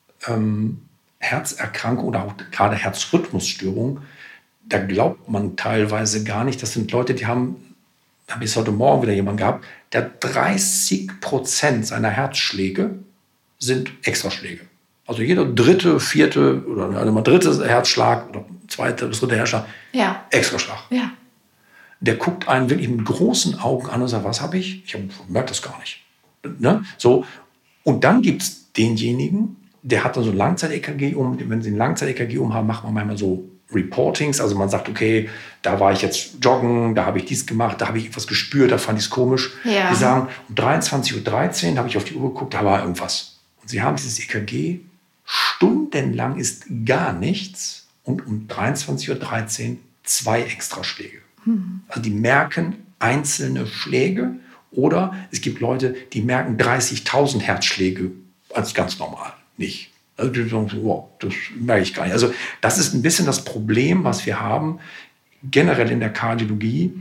ähm, Herzerkrankungen oder auch gerade Herzrhythmusstörungen, da glaubt man teilweise gar nicht. Das sind Leute, die haben, habe ich heute Morgen wieder jemanden gehabt, der dreißig Prozent seiner Herzschläge sind Extraschläge. Also jeder dritte, vierte oder also mal dritte Herzschlag oder zweite bis dritte Herzschlag, ja. Extraschlag. Ja. Der guckt einen wirklich mit großen Augen an und sagt, was habe ich? Ich merke das gar nicht. Ne? So. Und dann gibt es denjenigen, der hat dann so ein Langzeit-E K G um. Wenn Sie ein Langzeit-E K G um haben, macht man manchmal so Reportings. Also man sagt, okay, da war ich jetzt joggen, da habe ich dies gemacht, da habe ich etwas gespürt, da fand ich es komisch. Ja. Die sagen, um dreiundzwanzig Uhr dreizehn habe ich auf die Uhr geguckt, da war irgendwas. Und Sie haben dieses E K G, stundenlang ist gar nichts und um dreiundzwanzig Uhr dreizehn zwei Extraschläge. Hm. Also die merken einzelne Schläge. Oder es gibt Leute, die merken dreißigtausend Herzschläge als ganz normal nicht. Also die sagen, wow, das merke ich gar nicht. Also das ist ein bisschen das Problem, was wir haben, generell in der Kardiologie.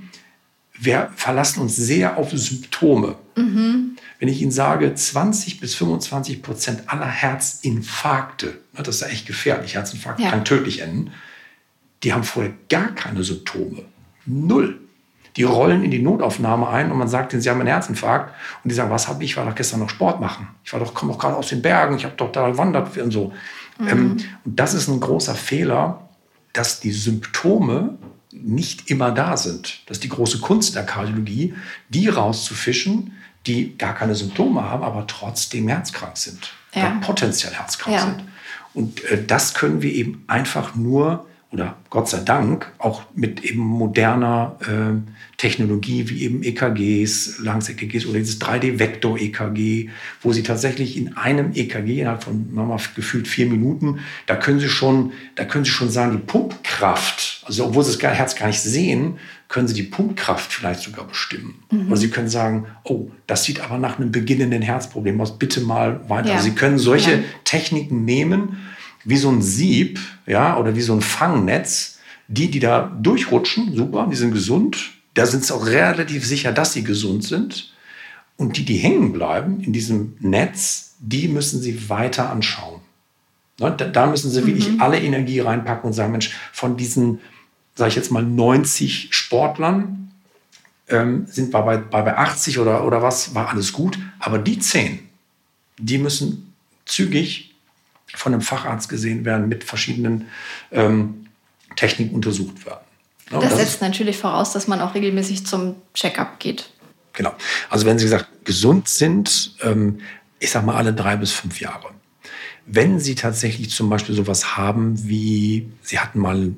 Wir verlassen uns sehr auf Symptome. Mhm. Wenn ich Ihnen sage, zwanzig bis fünfundzwanzig Prozent aller Herzinfarkte, das ist ja echt gefährlich, Herzinfarkt ja. kann tödlich enden, die haben vorher gar keine Symptome. Null. Die rollen in die Notaufnahme ein und man sagt denen, sie haben einen Herzinfarkt. Und die sagen, was habe ich? Ich war doch gestern noch Sport machen. Ich war doch, komme doch gerade aus den Bergen. Ich habe doch da gewandert und so. Mhm. Ähm, und das ist ein großer Fehler, dass die Symptome nicht immer da sind. Das ist die große Kunst der Kardiologie, die rauszufischen, die gar keine Symptome haben, aber trotzdem herzkrank sind. Ja. Potenziell herzkrank ja. sind. Und äh, das können wir eben einfach nur, oder Gott sei Dank, auch mit eben moderner äh, Technologie wie eben E K Gs, Langs-E K Gs oder dieses drei D-Vektor-E K G, wo Sie tatsächlich in einem E K G innerhalb von nochmal gefühlt vier Minuten, da können Sie schon, da können Sie schon sagen, die Pumpkraft, also obwohl Sie das Herz gar nicht sehen, können Sie die Pumpkraft vielleicht sogar bestimmen. Mhm. Oder Sie können sagen, oh, das sieht aber nach einem beginnenden Herzproblem aus, bitte mal weiter. Ja. Also Sie können solche ja. Techniken nehmen, wie so ein Sieb, ja, oder wie so ein Fangnetz. Die, die da durchrutschen, super, die sind gesund. Da sind sie auch relativ sicher, dass sie gesund sind. Und die, die hängen bleiben in diesem Netz, die müssen Sie weiter anschauen. Ne, da, da müssen Sie mhm. wirklich alle Energie reinpacken und sagen, Mensch, von diesen, sage ich jetzt mal, neunzig Sportlern ähm, sind wir bei, bei, bei achtzig oder, oder was, war alles gut. Aber die zehn, die müssen zügig von einem Facharzt gesehen werden, mit verschiedenen ähm, Techniken untersucht werden. Ja, das, das setzt ist, natürlich voraus, dass man auch regelmäßig zum Check-up geht. Genau. Also wenn Sie gesagt gesund sind, ähm, ich sage mal alle drei bis fünf Jahre. Wenn Sie tatsächlich zum Beispiel sowas haben wie, Sie hatten mal,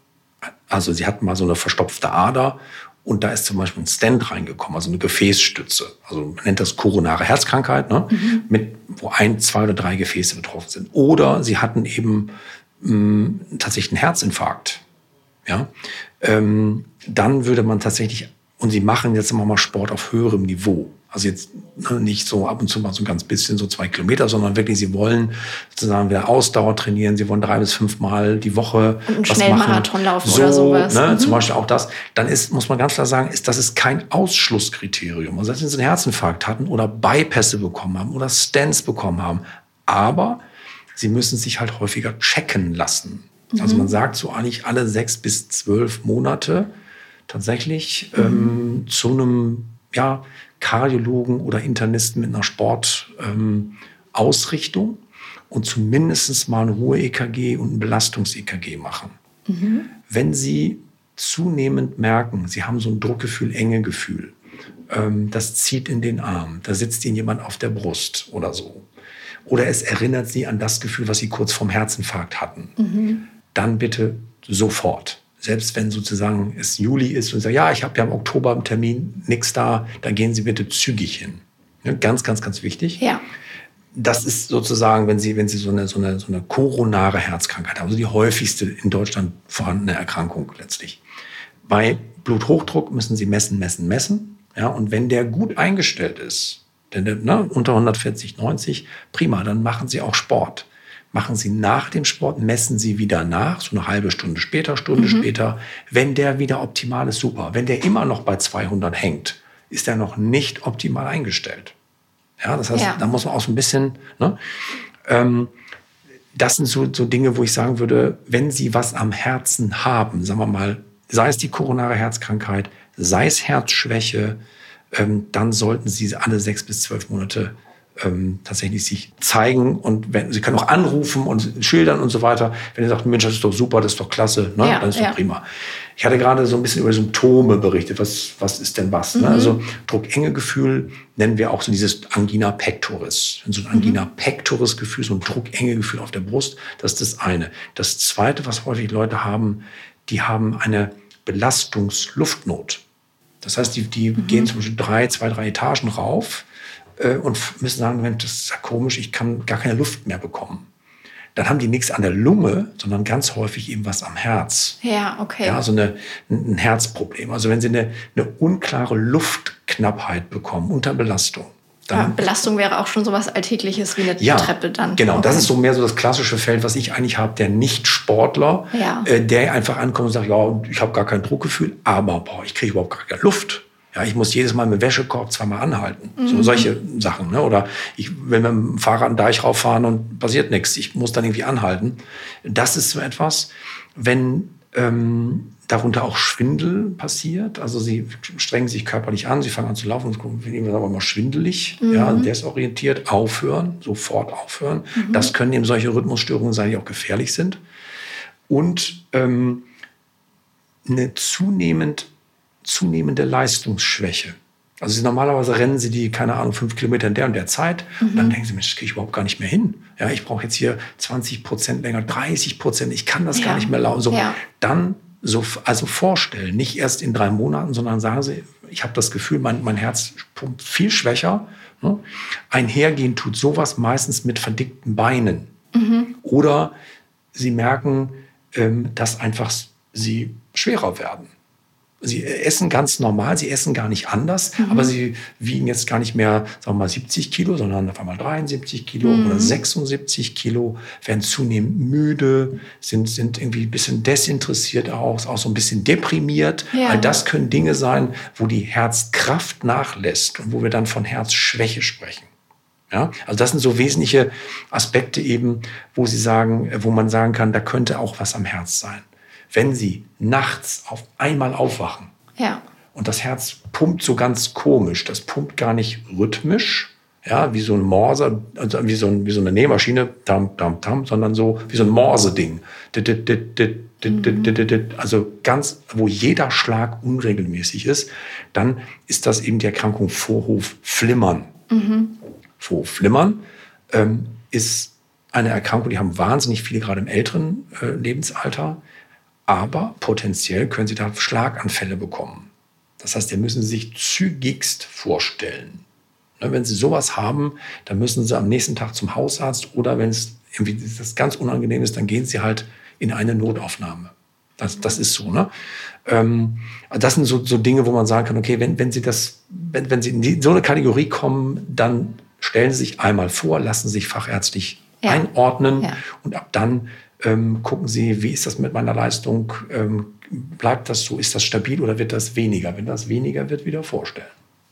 also Sie hatten mal so eine verstopfte Ader und da ist zum Beispiel ein Stent reingekommen, also eine Gefäßstütze. Also man nennt das koronare Herzkrankheit, ne? Mhm. Mit, wo ein, zwei oder drei Gefäße betroffen sind. Oder Sie hatten eben mh, tatsächlich einen Herzinfarkt. Ja? Ähm, dann würde man tatsächlich, und Sie machen jetzt immer mal Sport auf höherem Niveau. Also jetzt ne, nicht so ab und zu mal so ein ganz bisschen, so zwei Kilometer, sondern wirklich, Sie wollen sozusagen wieder Ausdauer trainieren, Sie wollen drei bis fünf Mal die Woche und einen schnellen Marathon laufen so, oder sowas. Ne, mhm. Zum Beispiel auch das. Dann ist, muss man ganz klar sagen, ist, das ist kein Ausschlusskriterium. Also wenn Sie einen Herzinfarkt hatten oder Bypässe bekommen haben oder Stents bekommen haben, aber Sie müssen sich halt häufiger checken lassen. Mhm. Also man sagt so eigentlich alle sechs bis zwölf Monate tatsächlich mhm. ähm, zu einem, ja, Kardiologen oder Internisten mit einer Sportausrichtung ähm, und zumindest mal ein Ruhe-E K G und ein Belastungs-E K G machen. Mhm. Wenn Sie zunehmend merken, Sie haben so ein Druckgefühl, Engegefühl, ähm, das zieht in den Arm, da sitzt Ihnen jemand auf der Brust oder so. Oder es erinnert Sie an das Gefühl, was Sie kurz vorm Herzinfarkt hatten. Mhm. Dann bitte sofort. Selbst wenn sozusagen es Juli ist und sagen, ja, ich habe ja im Oktober einen Termin, nichts da, dann gehen Sie bitte zügig hin. Ja, ganz, ganz, ganz wichtig. Ja. Das ist sozusagen, wenn Sie, wenn Sie so eine, so eine, so eine koronare Herzkrankheit haben, also die häufigste in Deutschland vorhandene Erkrankung letztlich. Bei Bluthochdruck müssen Sie messen, messen, messen. Ja, und wenn der gut eingestellt ist, denn, ne, unter hundertvierzig, neunzig, prima, dann machen Sie auch Sport. Machen Sie nach dem Sport, messen Sie wieder nach, so eine halbe Stunde später, Stunde mhm. später. Wenn der wieder optimal ist, super. Wenn der immer noch bei zweihundert hängt, ist er noch nicht optimal eingestellt. Ja, das heißt, ja. da muss man auch so ein bisschen, ne? Ähm, das sind so, so Dinge, wo ich sagen würde, wenn Sie was am Herzen haben, sagen wir mal, sei es die koronare Herzkrankheit, sei es Herzschwäche, ähm, dann sollten Sie alle sechs bis zwölf Monate Ähm, tatsächlich sich zeigen und wenn, Sie können auch anrufen und schildern und so weiter. Wenn ihr sagt, Mensch, das ist doch super, das ist doch klasse, ne? Ja, dann ist doch ja. prima. Ich hatte gerade so ein bisschen über Symptome berichtet. Was, was ist denn was? Mhm. Ne? Also Druckengegefühl nennen wir auch so dieses Angina pectoris. So ein Angina mhm. pectoris Gefühl, so ein Druckengegefühl auf der Brust, das ist das eine. Das zweite, was häufig Leute haben, die haben eine Belastungsluftnot. Das heißt, die, die mhm. gehen zum Beispiel drei, zwei, drei Etagen rauf und müssen sagen, das ist ja komisch, ich kann gar keine Luft mehr bekommen. Dann haben die nichts an der Lunge, sondern ganz häufig eben was am Herz. Ja, okay. Ja, so eine, ein Herzproblem. Also wenn sie eine, eine unklare Luftknappheit bekommen unter Belastung. Dann, ja, Belastung wäre auch schon so was Alltägliches wie eine ja, Treppe dann. Genau, okay. Das ist so mehr so das klassische Feld, was ich eigentlich habe, der Nicht-Sportler, ja. äh, der einfach ankommt und sagt, ja, ich habe gar kein Druckgefühl, aber boah, ich kriege überhaupt gar keine Luft. Ja, ich muss jedes Mal mit dem Wäschekorb zweimal anhalten. Mhm. So solche Sachen. Ne? Oder ich will mit dem Fahrrad einen Deich rauffahren und passiert nichts. Ich muss dann irgendwie anhalten. Das ist so etwas, wenn ähm, darunter auch Schwindel passiert. Also sie strengen sich körperlich an, sie fangen an zu laufen und werden aber immer schwindelig, mhm. ja, desorientiert, aufhören, sofort aufhören. Mhm. Das können eben solche Rhythmusstörungen sein, die auch gefährlich sind. Und ähm, eine zunehmend, zunehmende Leistungsschwäche. Also sie, normalerweise rennen sie die, keine Ahnung, fünf Kilometer in der und der Zeit. Mhm. Und dann denken sie, Mensch, das kriege ich überhaupt gar nicht mehr hin. Ja, ich brauche jetzt hier zwanzig Prozent länger, dreißig Prozent, ich kann das ja. gar nicht mehr laufen. So, ja. Dann so, also vorstellen, nicht erst in drei Monaten, sondern sagen sie, ich habe das Gefühl, mein, mein Herz pumpt viel schwächer. Ne? Einhergehen tut sowas meistens mit verdickten Beinen. Mhm. Oder sie merken, ähm, dass einfach sie schwerer werden. Sie essen ganz normal, sie essen gar nicht anders, mhm. aber sie wiegen jetzt gar nicht mehr, sagen wir mal, siebzig Kilo, sondern auf einmal dreiundsiebzig Kilo mhm. oder sechsundsiebzig Kilo, werden zunehmend müde, sind, sind irgendwie ein bisschen desinteressiert auch, auch so ein bisschen deprimiert. Ja. All das können Dinge sein, wo die Herzkraft nachlässt und wo wir dann von Herzschwäche sprechen. Ja? Also das sind so wesentliche Aspekte eben, wo sie sagen, wo man sagen kann, da könnte auch was am Herz sein. Wenn Sie nachts auf einmal aufwachen ja. und das Herz pumpt so ganz komisch, das pumpt gar nicht rhythmisch, ja, wie so ein Morse, also wie so, ein, wie so eine Nähmaschine, tam, tam, tam, sondern so wie so ein Morse-Ding. Mhm. Also ganz, wo jeder Schlag unregelmäßig ist, dann ist das eben die Erkrankung Vorhofflimmern. Mhm. Vorhofflimmern ähm, ist eine Erkrankung, die haben wahnsinnig viele, gerade im älteren äh, Lebensalter. Aber potenziell können Sie da Schlaganfälle bekommen. Das heißt, die müssen Sie sich zügigst vorstellen. Wenn Sie sowas haben, dann müssen Sie am nächsten Tag zum Hausarzt oder wenn es irgendwie das ganz unangenehm ist, dann gehen Sie halt in eine Notaufnahme. Das, das ist so. Ne? Ähm, das sind so, so Dinge, wo man sagen kann, okay, wenn, wenn Sie das, wenn, wenn Sie in die, so eine Kategorie kommen, dann stellen Sie sich einmal vor, lassen Sie sich fachärztlich ja. einordnen ja. und ab dann Ähm, gucken Sie, wie ist das mit meiner Leistung? Ähm, bleibt das so? Ist das stabil oder wird das weniger? Wenn das weniger wird, wieder vorstellen.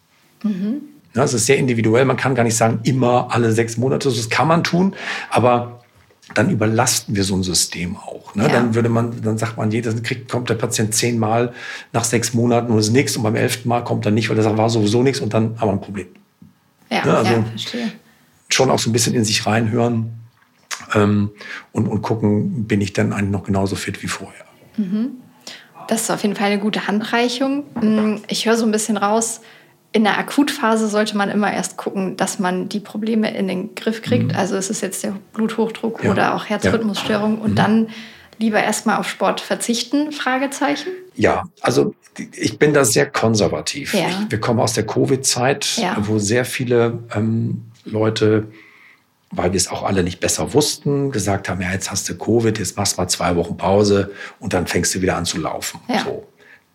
Mhm. Ja, es ist sehr individuell. Man kann gar nicht sagen, immer alle sechs Monate. Das kann man tun, aber dann überlasten wir so ein System auch. Ne? Ja. Dann würde man, dann sagt man, jeder kriegt, kommt der Patient zehnmal nach sechs Monaten und ist nichts und beim elften Mal kommt er nicht, weil das war sowieso nichts und dann haben wir ein Problem. Ja, ja, also ja, verstehe. Schon auch so ein bisschen in sich reinhören. Ähm, und, und gucken, bin ich dann eigentlich noch genauso fit wie vorher. Mhm. Das ist auf jeden Fall eine gute Handreichung. Ich höre so ein bisschen raus, in der Akutphase sollte man immer erst gucken, dass man die Probleme in den Griff kriegt. Mhm. Also ist es jetzt der Bluthochdruck ja. oder auch Herzrhythmusstörung ja. und mhm. dann lieber erstmal auf Sport verzichten, Fragezeichen? Ja, also ich bin da sehr konservativ. Ja. Ich, wir kommen aus der Covid-Zeit, ja. wo sehr viele ähm, Leute, weil wir es auch alle nicht besser wussten, gesagt haben, ja, jetzt hast du Covid, jetzt machst du mal zwei Wochen Pause und dann fängst du wieder an zu laufen. Ja. So.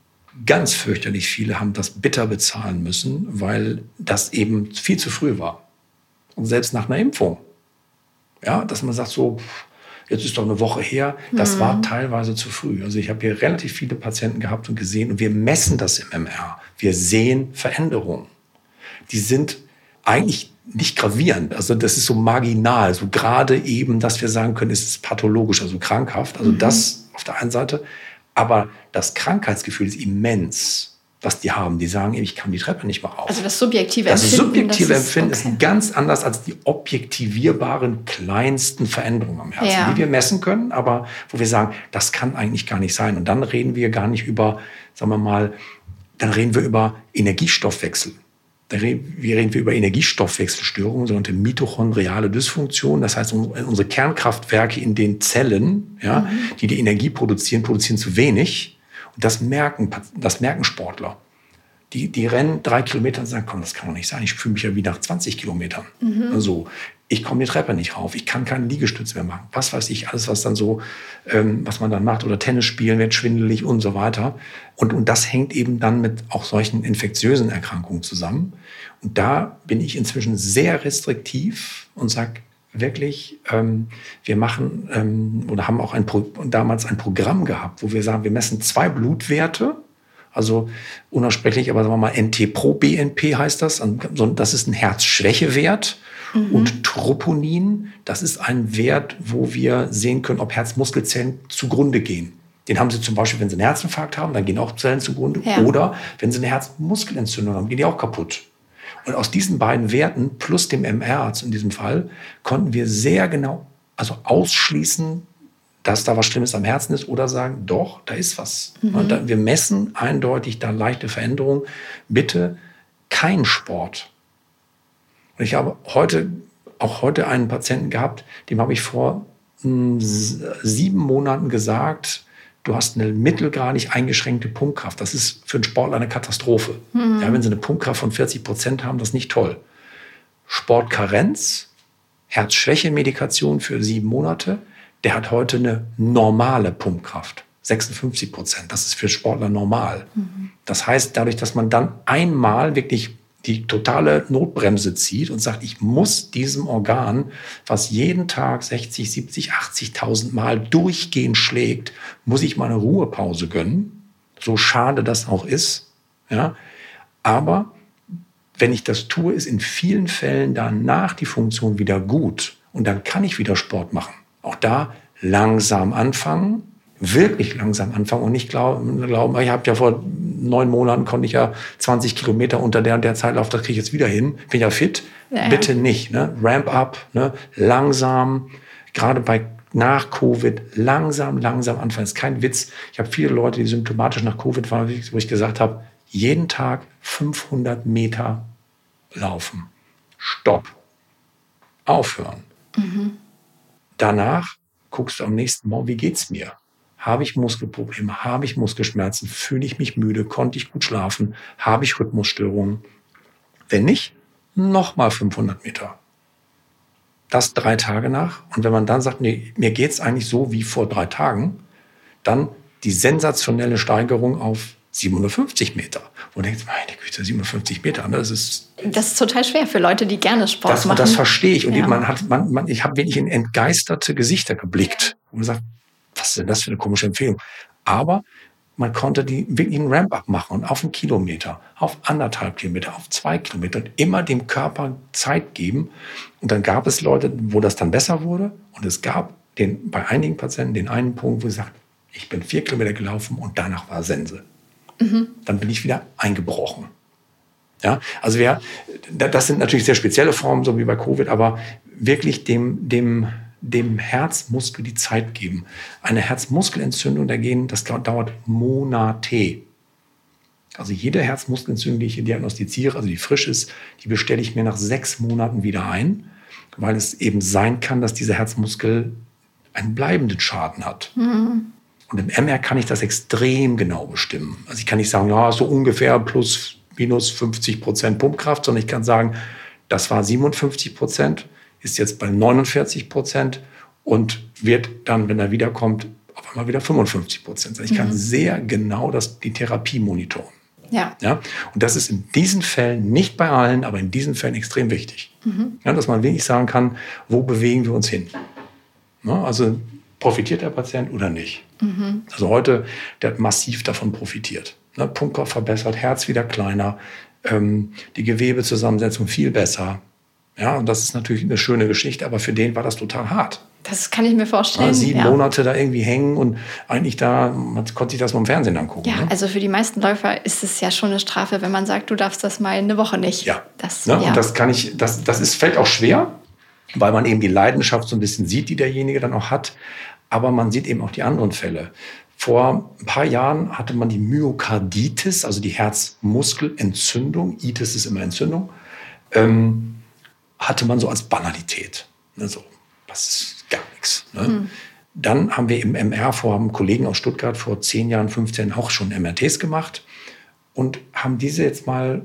Ganz fürchterlich viele haben das bitter bezahlen müssen, weil das eben viel zu früh war. Und selbst nach einer Impfung. Ja, dass man sagt so, jetzt ist doch eine Woche her, das mhm. war teilweise zu früh. Also ich habe hier relativ viele Patienten gehabt und gesehen und wir messen das im M R. Wir sehen Veränderungen. Die sind eigentlich nicht gravierend, also das ist so marginal, so gerade eben, dass wir sagen können, es ist pathologisch, also krankhaft, also mhm. das auf der einen Seite, aber das Krankheitsgefühl ist immens, was die haben. Die sagen, ich kann die Treppe nicht mehr rauf. Also das subjektive das Empfinden. Subjektive das Empfinden ist, okay. ist ganz anders als die objektivierbaren kleinsten Veränderungen am Herzen, ja. die wir messen können, aber wo wir sagen, das kann eigentlich gar nicht sein. Und dann reden wir gar nicht über, sagen wir mal, dann reden wir über Energiestoffwechsel. Da reden wir über Energiestoffwechselstörungen, sogenannte mitochondriale Dysfunktion. Das heißt, unsere Kernkraftwerke in den Zellen, ja, mhm. die die Energie produzieren, produzieren zu wenig. Und das merken, das merken Sportler. Die, die rennen drei Kilometer und sagen, komm, das kann doch nicht sein. Ich fühle mich ja wie nach zwanzig Kilometern. Mhm. Also, ich komme die Treppe nicht rauf. Ich kann keinen Liegestütz mehr machen. Was weiß ich, alles, was dann so, ähm, was man dann macht. Oder Tennis spielen, wird schwindelig und so weiter. Und, und das hängt eben dann mit auch solchen infektiösen Erkrankungen zusammen. Und da bin ich inzwischen sehr restriktiv und sage wirklich, ähm, wir machen ähm, oder haben auch ein Pro- damals ein Programm gehabt, wo wir sagen, wir messen zwei Blutwerte. Also unaussprechlich, aber sagen wir mal N T-Pro-B N P heißt das. Das ist ein Herzschwächewert. Mhm. Und Troponin, das ist ein Wert, wo wir sehen können, ob Herzmuskelzellen zugrunde gehen. Den haben sie zum Beispiel, wenn sie einen Herzinfarkt haben, dann gehen auch Zellen zugrunde. Ja. Oder wenn sie eine Herzmuskelentzündung haben, gehen die auch kaputt. Und aus diesen beiden Werten plus dem M R in diesem Fall konnten wir sehr genau also ausschließen, dass da was Schlimmes am Herzen ist oder sagen, doch, da ist was. Mhm. Und da, wir messen eindeutig da leichte Veränderungen. Bitte kein Sport. Und ich habe heute, auch heute einen Patienten gehabt, dem habe ich vor mh, sieben Monaten gesagt, du hast eine mittelgradig eingeschränkte Pumpkraft. Das ist für einen Sportler eine Katastrophe. Mhm. Ja, wenn sie eine Pumpkraft von vierzig Prozent haben, das ist nicht toll. Sportkarenz, Herzschwäche-Medikation für sieben Monate, der hat heute eine normale Pumpkraft. sechsundfünfzig Prozent. Das ist für Sportler normal. Mhm. Das heißt, dadurch, dass man dann einmal wirklich die totale Notbremse zieht und sagt, ich muss diesem Organ, was jeden Tag sechzig, siebzig, achtzigtausend Mal durchgehend schlägt, muss ich mal eine Ruhepause gönnen. So schade das auch ist. Ja. Aber wenn ich das tue, ist in vielen Fällen danach die Funktion wieder gut. Und dann kann ich wieder Sport machen. Auch da langsam anfangen, wirklich langsam anfangen und nicht glauben, glauben ich habe ja vor neun Monaten konnte ich ja zwanzig Kilometer unter der und der Zeitlauf, das kriege ich jetzt wieder hin, bin ja fit. Ja. Bitte nicht. Ne? Ramp up, ne? Langsam, gerade bei nach Covid, langsam, langsam anfangen. Das ist kein Witz. Ich habe viele Leute, die symptomatisch nach Covid waren, wo ich gesagt habe, jeden Tag fünfhundert Meter laufen. Stopp. Aufhören. Mhm. Danach guckst du am nächsten Morgen, wie geht's mir? Habe ich Muskelprobleme? Habe ich Muskelschmerzen? Fühle ich mich müde? Konnte ich gut schlafen? Habe ich Rhythmusstörungen? Wenn nicht, nochmal fünfhundert Meter. Das drei Tage nach. Und wenn man dann sagt, nee, mir geht's eigentlich so wie vor drei Tagen, dann die sensationelle Steigerung auf siebenhundertfünfzig Meter. Und denkst, meine Güte, siebenhundertfünfzig Meter, das ist... Das ist total schwer für Leute, die gerne Sport das, machen. Das verstehe ich. Und ja. man hat, man, man, ich habe wirklich in entgeisterte Gesichter geblickt. Und gesagt, was ist denn das für eine komische Empfehlung? Aber man konnte die wirklich einen Ramp-up machen und auf einen Kilometer, auf anderthalb Kilometer, auf zwei Kilometer und immer dem Körper Zeit geben. Und dann gab es Leute, wo das dann besser wurde. Und es gab den, bei einigen Patienten den einen Punkt, wo sie sagt, ich bin vier Kilometer gelaufen und danach war Sense. Mhm. Dann bin ich wieder eingebrochen. Ja, also wir, das sind natürlich sehr spezielle Formen, so wie bei Covid, aber wirklich dem, dem, dem Herzmuskel die Zeit geben. Eine Herzmuskelentzündung dagegen, das dauert Monate. Also jede Herzmuskelentzündung, die ich hier diagnostiziere, also die frisch ist, die bestelle ich mir nach sechs Monaten wieder ein, weil es eben sein kann, dass dieser Herzmuskel einen bleibenden Schaden hat. Mhm. Und im M R kann ich das extrem genau bestimmen. Also ich kann nicht sagen, ja, so ungefähr plus, minus fünfzig Prozent Pumpkraft, sondern ich kann sagen, das war siebenundfünfzig Prozent, ist jetzt bei neunundvierzig Prozent und wird dann, wenn er wiederkommt, auf einmal wieder fünfundfünfzig Prozent. Also ich kann mhm. sehr genau das, die Therapie monitoren. Ja. Ja. Und das ist in diesen Fällen, nicht bei allen, aber in diesen Fällen extrem wichtig. Mhm. Ja, dass man wirklich sagen kann, wo bewegen wir uns hin? Ja, also profitiert der Patient oder nicht? Mhm. Also heute, der hat massiv davon profitiert. Ne, Pumpkraft verbessert, Herz wieder kleiner, ähm, die Gewebezusammensetzung viel besser. Ja, und das ist natürlich eine schöne Geschichte, aber für den war das total hart. Das kann ich mir vorstellen. Ja, sieben ja. Monate da irgendwie hängen und eigentlich da, man konnte sich das mal im Fernsehen angucken. Ja, ne? also für die meisten Läufer ist es ja schon eine Strafe, wenn man sagt, du darfst das mal eine Woche nicht. Ja, das, ne? ja. Und das kann ich, das, das ist, fällt auch schwer, weil man eben die Leidenschaft so ein bisschen sieht, die derjenige dann auch hat. Aber man sieht eben auch die anderen Fälle. Vor ein paar Jahren hatte man die Myokarditis, also die Herzmuskelentzündung. Itis ist immer Entzündung. Ähm, hatte man so als Banalität. Ne, so, das ist gar nichts. Ne? Mhm. Dann haben wir im M R vor, haben Kollegen aus Stuttgart vor zehn Jahren, fünfzehn auch schon M R Ts gemacht und haben diese jetzt mal,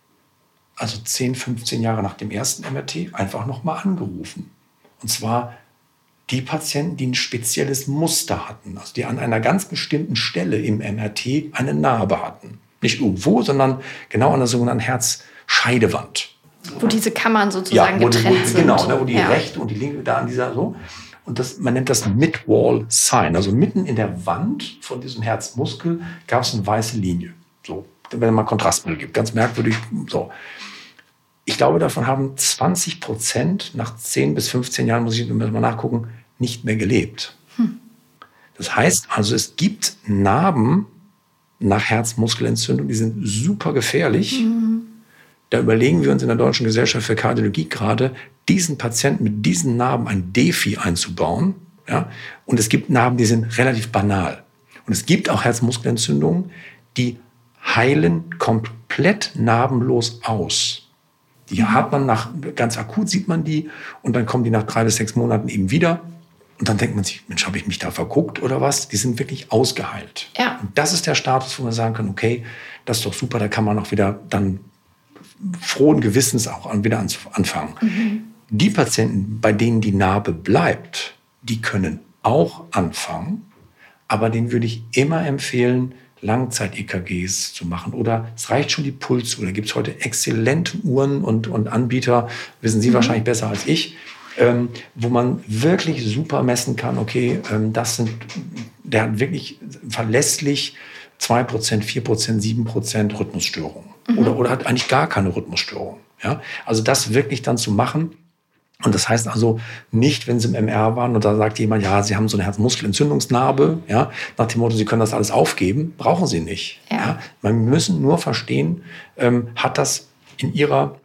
also zehn, fünfzehn Jahre nach dem ersten M R T, einfach nochmal angerufen. Und zwar die Patienten, die ein spezielles Muster hatten, also die an einer ganz bestimmten Stelle im M R T eine Narbe hatten. Nicht irgendwo, sondern genau an der sogenannten Herzscheidewand. Wo diese Kammern sozusagen ja, wo getrennt die, sind. Genau, ne, wo die ja. rechte und die linke da an dieser so. Und das, man nennt das Mid-Wall Sign. Also mitten in der Wand von diesem Herzmuskel gab es eine weiße Linie. So, wenn man Kontrastmittel gibt, ganz merkwürdig. So. Ich glaube, davon haben zwanzig Prozent nach zehn bis fünfzehn Jahren, muss ich mal nachgucken, nicht mehr gelebt. Hm. Das heißt also, es gibt Narben nach Herzmuskelentzündung, die sind super gefährlich. Mhm. Da überlegen wir uns in der Deutschen Gesellschaft für Kardiologie gerade, diesen Patienten mit diesen Narben ein Defi einzubauen. Ja? Und es gibt Narben, die sind relativ banal. Und es gibt auch Herzmuskelentzündungen, die heilen komplett narbenlos aus. Die mhm. hat man nach, ganz akut sieht man die und dann kommen die nach drei bis sechs Monaten eben wieder. Und dann denkt man sich, Mensch, habe ich mich da verguckt oder was? Die sind wirklich ausgeheilt. Ja. Und das ist der Status, wo man sagen kann, okay, das ist doch super, da kann man auch wieder dann frohen Gewissens auch wieder anfangen. Mhm. Die Patienten, bei denen die Narbe bleibt, die können auch anfangen, aber denen würde ich immer empfehlen, Langzeit-E K Gs zu machen. Oder es reicht schon die Pulsuhr. Da gibt es heute exzellente Uhren und, und Anbieter, wissen Sie mhm. wahrscheinlich besser als ich, ähm, wo man wirklich super messen kann, okay, ähm, das sind, der hat wirklich verlässlich zwei Prozent, vier Prozent, sieben Prozent Rhythmusstörungen. Mhm. Oder, oder hat eigentlich gar keine Rhythmusstörung. Ja? Also das wirklich dann zu machen. Und das heißt also nicht, wenn Sie im M R waren und da sagt jemand, ja, Sie haben so eine Herzmuskelentzündungsnarbe, ja, nach dem Motto, Sie können das alles aufgeben, brauchen Sie nicht. Ja. Ja? Wir müssen nur verstehen, ähm, hat das in Ihrer,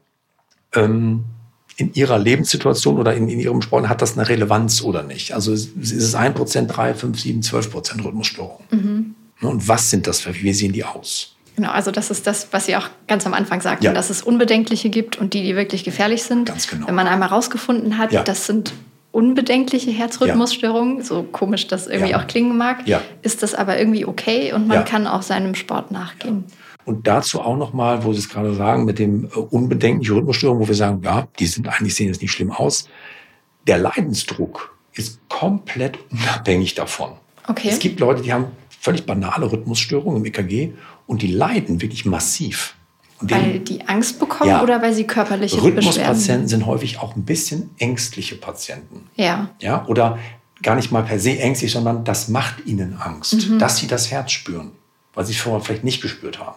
ähm, in Ihrer Lebenssituation oder in, in Ihrem Sport, hat das eine Relevanz oder nicht? Also ist es ein Prozent, drei, fünf, sieben, zwölf Prozent Rhythmusstörung? Mhm. Und was sind das für, wie sehen die aus? Genau, also das ist das, was Sie auch ganz am Anfang sagten, ja. dass es Unbedenkliche gibt und die, die wirklich gefährlich sind. Ganz genau. Wenn man einmal rausgefunden hat, ja. das sind unbedenkliche Herzrhythmusstörungen, ja. so komisch das irgendwie ja. auch klingen mag, ja. ist das aber irgendwie okay und man ja. kann auch seinem Sport nachgehen. Ja. Und dazu auch nochmal, wo Sie es gerade sagen, mit dem äh, unbedenklichen Rhythmusstörungen, wo wir sagen, ja, die sind eigentlich, sehen jetzt nicht schlimm aus. Der Leidensdruck ist komplett unabhängig davon. Okay. Es gibt Leute, die haben völlig banale Rhythmusstörungen im E K G und die leiden wirklich massiv. Und weil die Angst bekommen ja, oder weil sie körperliche Rhythmuspatienten Beschwerden? Sind häufig auch ein bisschen ängstliche Patienten. Ja. Ja. Oder gar nicht mal per se ängstlich, sondern das macht ihnen Angst, mhm. dass sie das Herz spüren, weil sie es vorher vielleicht nicht gespürt haben.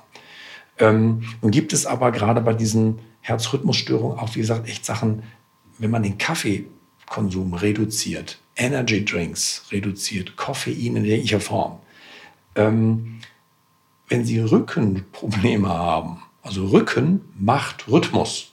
Ähm, nun gibt es aber gerade bei diesen Herzrhythmusstörungen auch, wie gesagt, echt Sachen, wenn man den Kaffeekonsum reduziert, Energy Drinks reduziert, Koffein in jeglicher Form. Ähm, wenn Sie Rückenprobleme haben, also Rücken macht Rhythmus.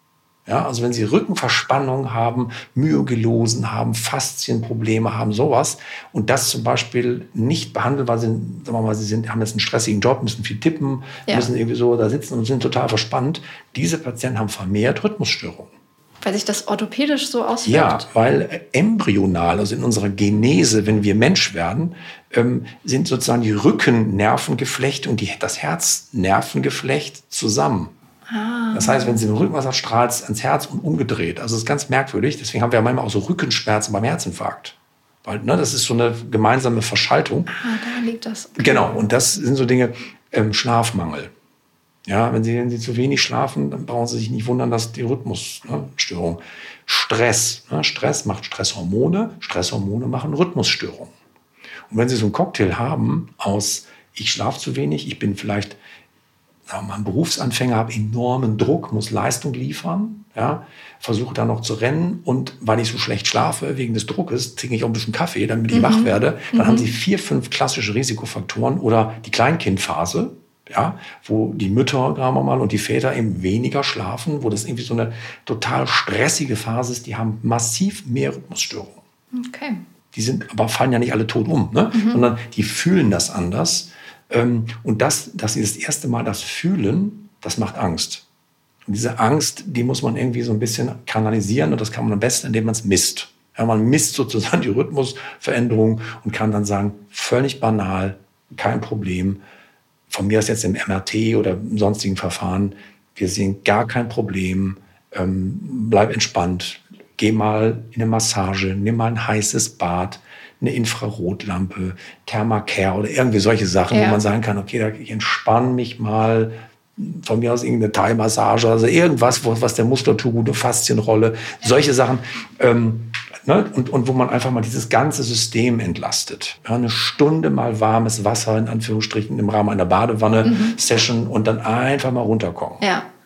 Ja, also wenn Sie Rückenverspannung haben, Myogelosen haben, Faszienprobleme haben, sowas, und das zum Beispiel nicht behandeln, weil Sie, sagen wir mal, Sie sind, haben jetzt einen stressigen Job, müssen viel tippen, ja. müssen irgendwie so da sitzen und sind total verspannt. Diese Patienten haben vermehrt Rhythmusstörungen. Weil sich das orthopädisch so auswirkt? Ja, weil embryonal, also in unserer Genese, wenn wir Mensch werden, ähm, sind sozusagen die Rückennervengeflechte und die, das Herznervengeflecht zusammen. Ah. Das heißt, wenn Sie den Rückenwasser strahlt, ans Herz und umgedreht. Also das ist ganz merkwürdig. Deswegen haben wir ja manchmal auch so Rückenschmerzen beim Herzinfarkt. Weil, ne, das ist so eine gemeinsame Verschaltung. Ah, da liegt das. Okay. Genau, und das sind so Dinge, ähm, Schlafmangel. Ja, wenn Sie, wenn Sie zu wenig schlafen, dann brauchen Sie sich nicht wundern, dass die Rhythmusstörung. Ne, Stress. Ne, Stress macht Stresshormone. Stresshormone machen Rhythmusstörungen. Und wenn Sie so einen Cocktail haben aus, ich schlafe zu wenig, ich bin vielleicht, sagen wir mal, ein Berufsanfänger, habe enormen Druck, muss Leistung liefern, ja, versuche da noch zu rennen und weil ich so schlecht schlafe wegen des Druckes, trinke ich auch ein bisschen Kaffee, damit ich mhm. wach werde. Dann mhm. haben Sie vier, fünf klassische Risikofaktoren oder die Kleinkindphase, ja, wo die Mütter, sagen wir mal, und die Väter eben weniger schlafen, wo das irgendwie so eine total stressige Phase ist, die haben massiv mehr Rhythmusstörungen. Okay. Die sind, aber fallen ja nicht alle tot um, ne? Mhm. sondern die fühlen das anders. Ähm, und das, dass sie das erste Mal das fühlen, das macht Angst. Und diese Angst, die muss man irgendwie so ein bisschen kanalisieren und das kann man am besten, indem man es misst. Ja, man misst sozusagen die Rhythmusveränderung und kann dann sagen, völlig banal, kein Problem. Von mir aus jetzt im M R T oder im sonstigen Verfahren, wir sehen gar kein Problem, ähm, bleib entspannt, geh mal in eine Massage, nimm mal ein heißes Bad, eine Infrarotlampe, Thermacare oder irgendwie solche Sachen, ja. wo man sagen kann, okay, ich entspanne mich mal, von mir aus irgendeine Thai-Massage, also irgendwas, was der Muskulatur gut, eine Faszienrolle, solche Sachen. Ähm, ne? und, und wo man einfach mal dieses ganze System entlastet. Ja, eine Stunde mal warmes Wasser, in Anführungsstrichen, im Rahmen einer Badewanne-Session mhm. und dann einfach mal runterkommen. Ja.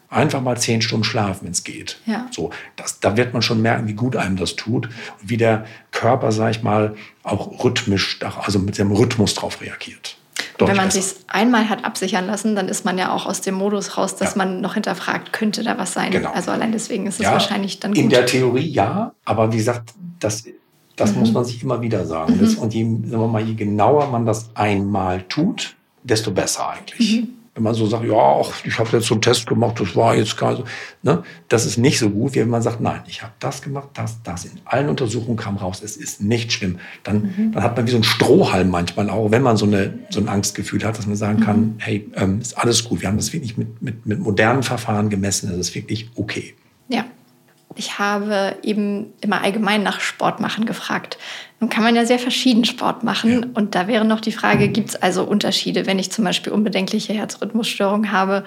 Einfach mal zehn Stunden schlafen, wenn es geht. Ja. So, das, da wird man schon merken, wie gut einem das tut und wie der Körper, sag ich mal, auch rhythmisch, also mit dem Rhythmus drauf reagiert. Und wenn man sich einmal hat absichern lassen, dann ist man ja auch aus dem Modus raus, dass ja. man noch hinterfragt, könnte da was sein. Genau. Also allein deswegen ist es ja, wahrscheinlich dann gut. In der Theorie ja, aber wie gesagt, das, das mhm. muss man sich immer wieder sagen. Mhm. Das, und je, sagen wir mal, je genauer man das einmal tut, desto besser eigentlich. Mhm. Wenn man so sagt, ja, ach, ich habe jetzt so einen Test gemacht, das war jetzt gar so. Ne? Das ist nicht so gut, wie wenn man sagt, nein, ich habe das gemacht, das, das. In allen Untersuchungen kam raus, es ist nicht schlimm. Dann, mhm. dann hat man wie so einen Strohhalm manchmal auch, wenn man so, eine, so ein Angstgefühl hat, dass man sagen kann, mhm. hey, ähm, ist alles gut. Wir haben das wirklich mit, mit, mit modernen Verfahren gemessen, das ist wirklich okay. Ja. Ich habe eben immer allgemein nach Sport machen gefragt. Nun kann man ja sehr verschieden Sport machen. Ja. Und da wäre noch die Frage, gibt es also Unterschiede, wenn ich zum Beispiel unbedenkliche Herzrhythmusstörungen habe?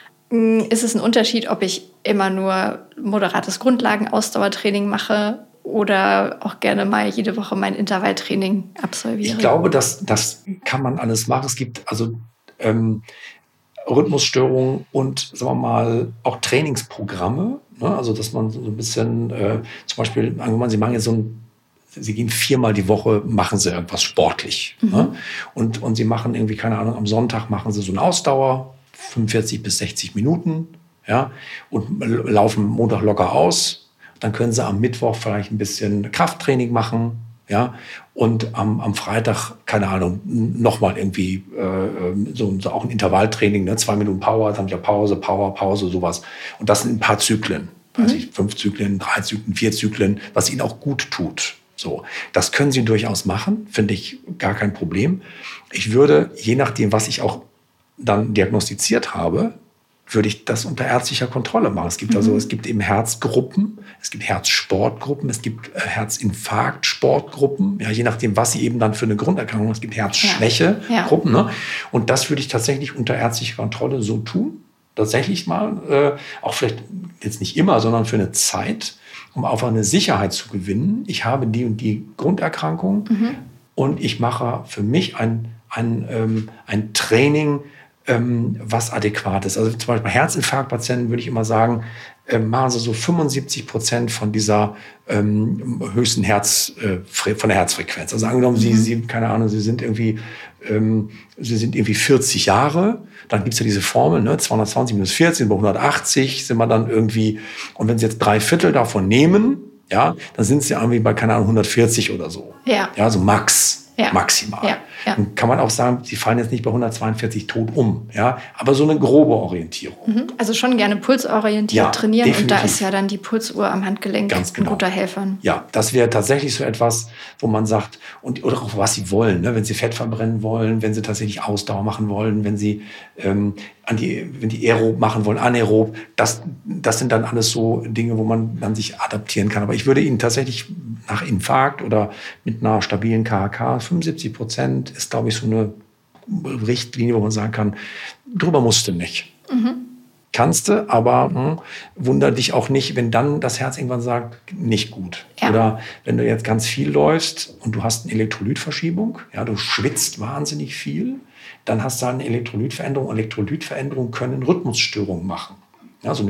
Ist es ein Unterschied, ob ich immer nur moderates Grundlagen-Ausdauertraining mache oder auch gerne mal jede Woche mein Intervalltraining absolviere? Ich glaube, das, das kann man alles machen. Es gibt also ähm, Rhythmusstörungen und, sagen wir mal, auch Trainingsprogramme. Ne? Also, dass man so ein bisschen, äh, zum Beispiel, angenommen, Sie machen jetzt so ein, Sie gehen viermal die Woche, machen Sie irgendwas sportlich. Mhm. Ne? Und, und Sie machen irgendwie, keine Ahnung, am Sonntag machen Sie so eine Ausdauer, fünfundvierzig bis sechzig Minuten, ja, und laufen Montag locker aus. Dann können Sie am Mittwoch vielleicht ein bisschen Krafttraining machen. Ja, und am, am Freitag, keine Ahnung, nochmal irgendwie äh, so, so auch ein Intervalltraining, ne? Zwei Minuten Power, dann wieder Pause, Power, Pause, sowas. Und das sind ein paar Zyklen. Mhm. Also fünf Zyklen, drei Zyklen, vier Zyklen, was Ihnen auch gut tut. So, das können Sie durchaus machen, finde ich gar kein Problem. Ich würde, je nachdem, was ich auch dann diagnostiziert habe, würde ich das unter ärztlicher Kontrolle machen. Es gibt mhm. also, es gibt eben Herzgruppen, es gibt Herzsportgruppen, es gibt äh, Herzinfarktsportgruppen, ja, je nachdem, was sie eben dann für eine Grunderkrankung haben. Es gibt Herzschwächegruppen, ja. Ja. Ne? Und das würde ich tatsächlich unter ärztlicher Kontrolle so tun. Tatsächlich mal, äh, auch vielleicht jetzt nicht immer, sondern für eine Zeit, um einfach eine Sicherheit zu gewinnen. Ich habe die und die Grunderkrankung mhm. und ich mache für mich ein, ein, ähm, ein Training, Ähm, was adäquat ist. Also zum Beispiel bei Herzinfarktpatienten würde ich immer sagen, äh, machen Sie so fünfundsiebzig Prozent von dieser ähm, höchsten Herz, äh, von der Herzfrequenz. Also angenommen, mhm. Sie, Sie, keine Ahnung, Sie sind irgendwie, ähm, Sie sind irgendwie vierzig Jahre, dann gibt's ja diese Formel, ne, zweihundertzwanzig minus vierzig, bei hundertachtzig sind wir dann irgendwie, und wenn Sie jetzt drei Viertel davon nehmen, ja, dann sind Sie irgendwie bei, keine Ahnung, hundertvierzig oder so. Ja. Ja, so max. Ja. Maximal. Ja, ja. Dann kann man auch sagen, sie fallen jetzt nicht bei hundertzweiundvierzig tot um, ja, aber so eine grobe Orientierung. Mhm. Also schon gerne pulsorientiert ja, trainieren definitiv. Und da ist ja dann die Pulsuhr am Handgelenk Ganz genau. ein guter Helfer. Ja, das wäre tatsächlich so etwas, wo man sagt, und, oder auch was sie wollen, ne? Wenn sie Fett verbrennen wollen, wenn sie tatsächlich Ausdauer machen wollen, wenn sie ähm, an die, wenn die aerob machen wollen, anaerob, das, das sind dann alles so Dinge, wo man dann sich adaptieren kann. Aber ich würde ihnen tatsächlich nach Infarkt oder mit einer stabilen K H K, fünfundsiebzig Prozent ist, glaube ich, so eine Richtlinie, wo man sagen kann, drüber musst du nicht. Mhm. Kannst du, aber hm, wunder dich auch nicht, wenn dann das Herz irgendwann sagt, nicht gut. Ja. Oder wenn du jetzt ganz viel läufst und du hast eine Elektrolytverschiebung, ja, du schwitzt wahnsinnig viel, dann hast du eine Elektrolytveränderung. Elektrolytveränderungen können Rhythmusstörungen machen. Ja, so eine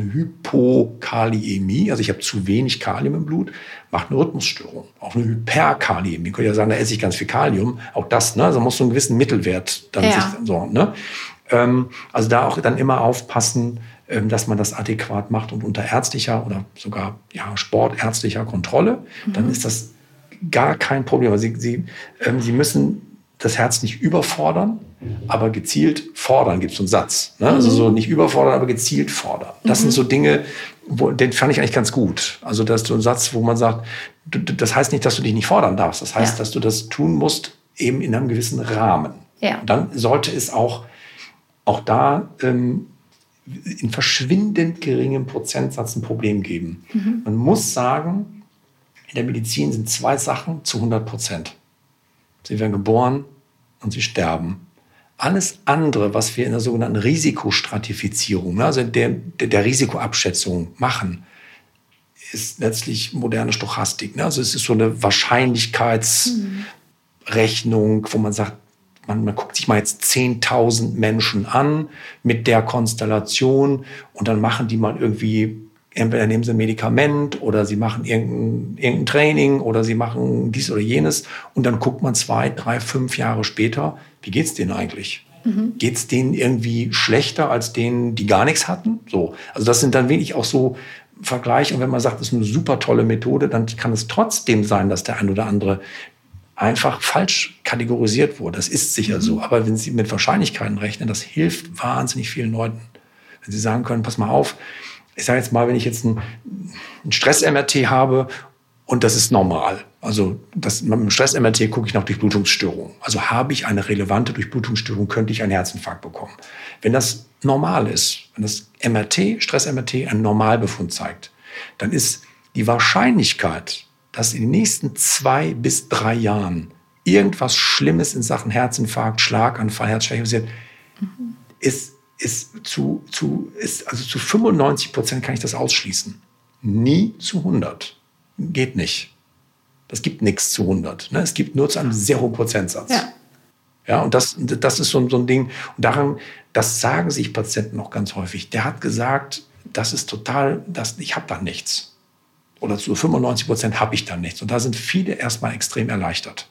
Hypokaliämie, also ich habe zu wenig Kalium im Blut, macht eine Rhythmusstörung. Auch eine Hyperkaliämie, ich könnte ja sagen, da esse ich ganz viel Kalium. Auch das, ne, also muss so einen gewissen Mittelwert dann ja. sich so, ne? Ähm, also da auch dann immer aufpassen, ähm, dass man das adäquat macht und unter ärztlicher oder sogar ja, sportärztlicher Kontrolle. Mhm. Dann ist das gar kein Problem. Also Sie, Sie, ähm, Sie müssen das Herz nicht überfordern, aber gezielt fordern, gibt es so einen Satz. Ne? Mhm. Also so nicht überfordern, aber gezielt fordern. Das mhm. sind so Dinge, wo, den fand ich eigentlich ganz gut. Also das ist so ein Satz, wo man sagt, du, das heißt nicht, dass du dich nicht fordern darfst. Das heißt, ja. dass du das tun musst, eben in einem gewissen Rahmen. Ja. Und dann sollte es auch, auch da ähm, in verschwindend geringem Prozentsatz ein Problem geben. Mhm. Man muss sagen, in der Medizin sind zwei Sachen zu hundert Prozent. Sie werden geboren und sie sterben. Alles andere, was wir in der sogenannten Risikostratifizierung, also der, der, der Risikoabschätzung machen, ist letztlich moderne Stochastik. Also es ist so eine Wahrscheinlichkeitsrechnung, wo man sagt, man, man guckt sich mal jetzt zehntausend Menschen an mit der Konstellation und dann machen die mal irgendwie, entweder nehmen sie ein Medikament oder sie machen irgendein, irgendein Training oder sie machen dies oder jenes und dann guckt man zwei, drei, fünf Jahre später, wie geht's denen eigentlich? Mhm. Geht's denen irgendwie schlechter als denen, die gar nichts hatten? So, also das sind dann wirklich auch so Vergleiche. Und wenn man sagt, das ist eine super tolle Methode, dann kann es trotzdem sein, dass der ein oder andere einfach falsch kategorisiert wurde. Das ist sicher mhm. so. Aber wenn Sie mit Wahrscheinlichkeiten rechnen, das hilft wahnsinnig vielen Leuten. Wenn Sie sagen können, pass mal auf, ich sage jetzt mal, wenn ich jetzt einen, einen Stress-M R T habe und das ist normal. Also das, mit dem Stress-M R T gucke ich nach Durchblutungsstörungen. Also habe ich eine relevante Durchblutungsstörung, könnte ich einen Herzinfarkt bekommen. Wenn das normal ist, wenn das M R T, Stress-M R T einen Normalbefund zeigt, dann ist die Wahrscheinlichkeit, dass in den nächsten zwei bis drei Jahren irgendwas Schlimmes in Sachen Herzinfarkt, Schlaganfall, Herzschwäche passiert, mhm. ist, ist, zu, zu, ist also zu fünfundneunzig Prozent kann ich das ausschließen. Nie zu hundert. Geht nicht. Das gibt nichts zu hundert. Ne? Es gibt nur zu einem sehr hohen Prozentsatz. Ja. Ja, und das, das ist so, so ein Ding. Und daran, das sagen sich Patienten auch ganz häufig. Der hat gesagt, das ist total, das, ich habe da nichts. Oder zu fünfundneunzig Prozent habe ich da nichts. Und da sind viele erstmal extrem erleichtert.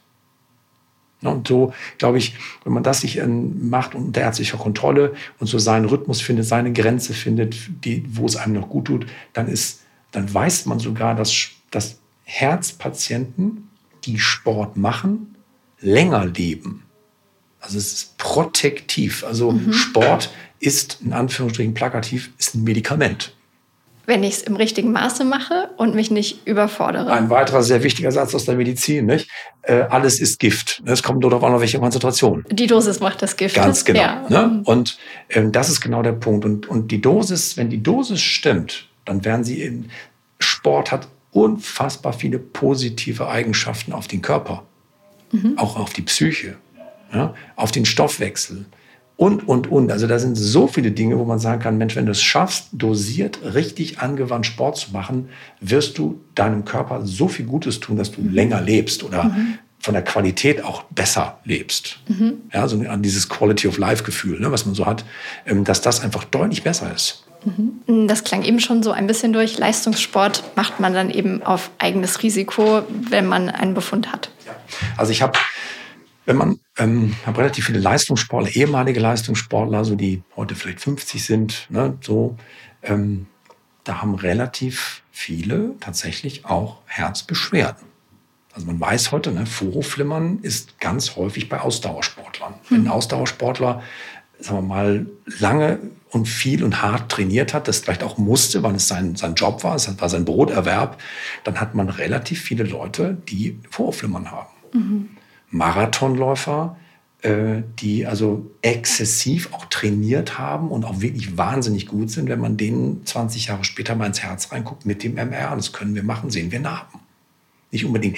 Und so, glaube ich, wenn man das sich macht unter ärztlicher Kontrolle und so seinen Rhythmus findet, seine Grenze findet, die, wo es einem noch gut tut, dann, ist, dann weiß man sogar, dass, dass Herzpatienten, die Sport machen, länger leben. Also es ist protektiv. Also mhm. Sport ist, in Anführungsstrichen plakativ, ist ein Medikament. Wenn ich es im richtigen Maße mache und mich nicht überfordere. Ein weiterer sehr wichtiger Satz aus der Medizin, nicht? Äh, alles ist Gift. Es kommt nur darauf an, auf welche Konzentration. Die Dosis macht das Gift. Ganz genau. Ja. Ne? Und ähm, das ist genau der Punkt. Und, und die Dosis, wenn die Dosis stimmt, dann werden sie in Sport hat unfassbar viele positive Eigenschaften auf den Körper, mhm. auch auf die Psyche, ja? Auf den Stoffwechsel. Und, und, und. Also da sind so viele Dinge, wo man sagen kann, Mensch, wenn du es schaffst, dosiert, richtig angewandt Sport zu machen, wirst du deinem Körper so viel Gutes tun, dass du mhm. länger lebst oder mhm. von der Qualität auch besser lebst. Mhm. Ja, so an dieses Quality-of-Life-Gefühl, ne, was man so hat, dass das einfach deutlich besser ist. Mhm. Das klang eben schon so ein bisschen durch. Leistungssport macht man dann eben auf eigenes Risiko, wenn man einen Befund hat. Ja. Also ich habe Wenn man, ähm, habe relativ viele Leistungssportler, ehemalige Leistungssportler, so die heute vielleicht fünfzig sind, ne, so, ähm, da haben relativ viele tatsächlich auch Herzbeschwerden. Also man weiß heute, ne, Vorhofflimmern ist ganz häufig bei Ausdauersportlern. Hm. Wenn ein Ausdauersportler, sagen wir mal, lange und viel und hart trainiert hat, das vielleicht auch musste, weil es sein, sein Job war, es war sein Broterwerb, dann hat man relativ viele Leute, die Vorhofflimmern haben. Mhm. Marathonläufer, äh, die also exzessiv auch trainiert haben und auch wirklich wahnsinnig gut sind, wenn man denen zwanzig Jahre später mal ins Herz reinguckt mit dem M R, das können wir machen, sehen wir Narben. Nicht unbedingt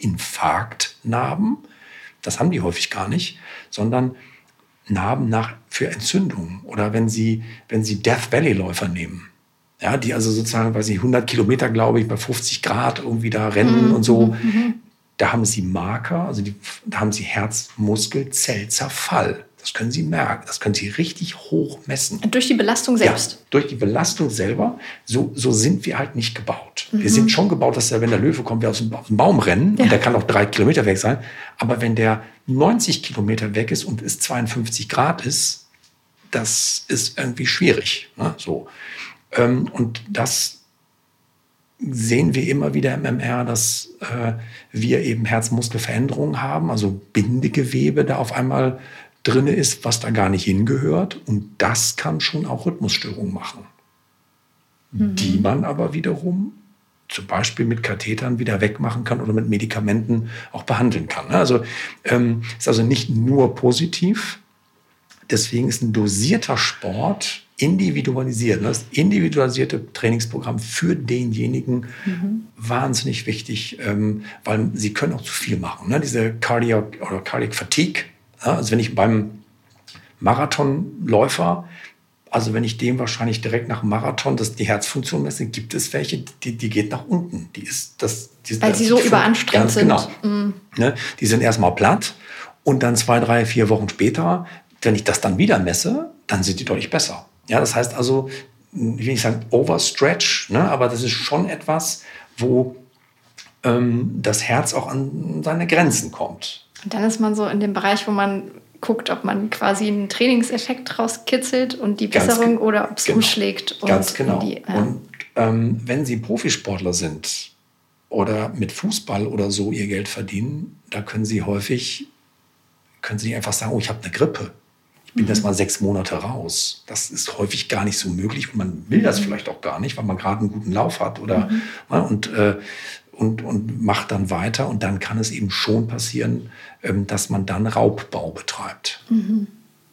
Herzinfarktnarben, das haben die häufig gar nicht, sondern Narben nach, für Entzündungen. Oder wenn Sie, wenn Sie Death Valley-Läufer nehmen, ja, die also sozusagen, weiß nicht, hundert Kilometer, glaube ich, bei fünfzig Grad irgendwie da rennen mhm. und so, mhm. Da haben Sie Marker, also die, da haben Sie Herzmuskelzellzerfall. Das können Sie merken, das können Sie richtig hoch messen. Durch die Belastung selbst? Ja, durch die Belastung selber. So, so sind wir halt nicht gebaut. Mhm. Wir sind schon gebaut, dass der, wenn der Löwe kommt, wir aus dem, aus dem Baum rennen. Ja. Und der kann auch drei Kilometer weg sein. Aber wenn der neunzig Kilometer weg ist und es zweiundfünfzig Grad ist, das ist irgendwie schwierig. Ne? So. Ähm, und das sehen wir immer wieder im M R, dass äh, wir eben Herzmuskelveränderungen haben, also Bindegewebe da auf einmal drin ist, was da gar nicht hingehört. Und das kann schon auch Rhythmusstörungen machen, mhm. die man aber wiederum zum Beispiel mit Kathetern wieder wegmachen kann oder mit Medikamenten auch behandeln kann. Also ähm, ist also nicht nur positiv. Deswegen ist ein dosierter Sport individualisiert. Das individualisierte Trainingsprogramm für denjenigen mhm. wahnsinnig wichtig, ähm, weil sie können auch zu viel machen. Ne? Diese Cardiac oder Cardiac Fatigue, ja? Also wenn ich beim Marathonläufer, also wenn ich dem wahrscheinlich direkt nach dem Marathon das, die Herzfunktion messe, gibt es welche, die, die geht nach unten. Die ist, das, die, weil das, sie so die überanstrengt ganz sind. Genau. Mhm. Ne? Die sind erstmal platt. Und dann zwei, drei, vier Wochen später, wenn ich das dann wieder messe, dann sind die deutlich besser. Ja, das heißt also, ich will nicht sagen overstretch, ne, aber das ist schon etwas, wo ähm, das Herz auch an seine Grenzen kommt. Und dann ist man so in dem Bereich, wo man guckt, ob man quasi einen Trainingseffekt rauskitzelt und die Besserung Ganz, oder ob es genau. umschlägt. Und Ganz genau. Die, ja. Und ähm, wenn Sie Profisportler sind oder mit Fußball oder so ihr Geld verdienen, da können Sie häufig, können Sie nicht einfach sagen, oh, ich habe eine Grippe. Ich bin mhm. jetzt mal sechs Monate raus. Das ist häufig gar nicht so möglich und man will das vielleicht auch gar nicht, weil man gerade einen guten Lauf hat oder mhm. ne, und, äh, und, und macht dann weiter. Und dann kann es eben schon passieren, ähm, dass man dann Raubbau betreibt. Mhm.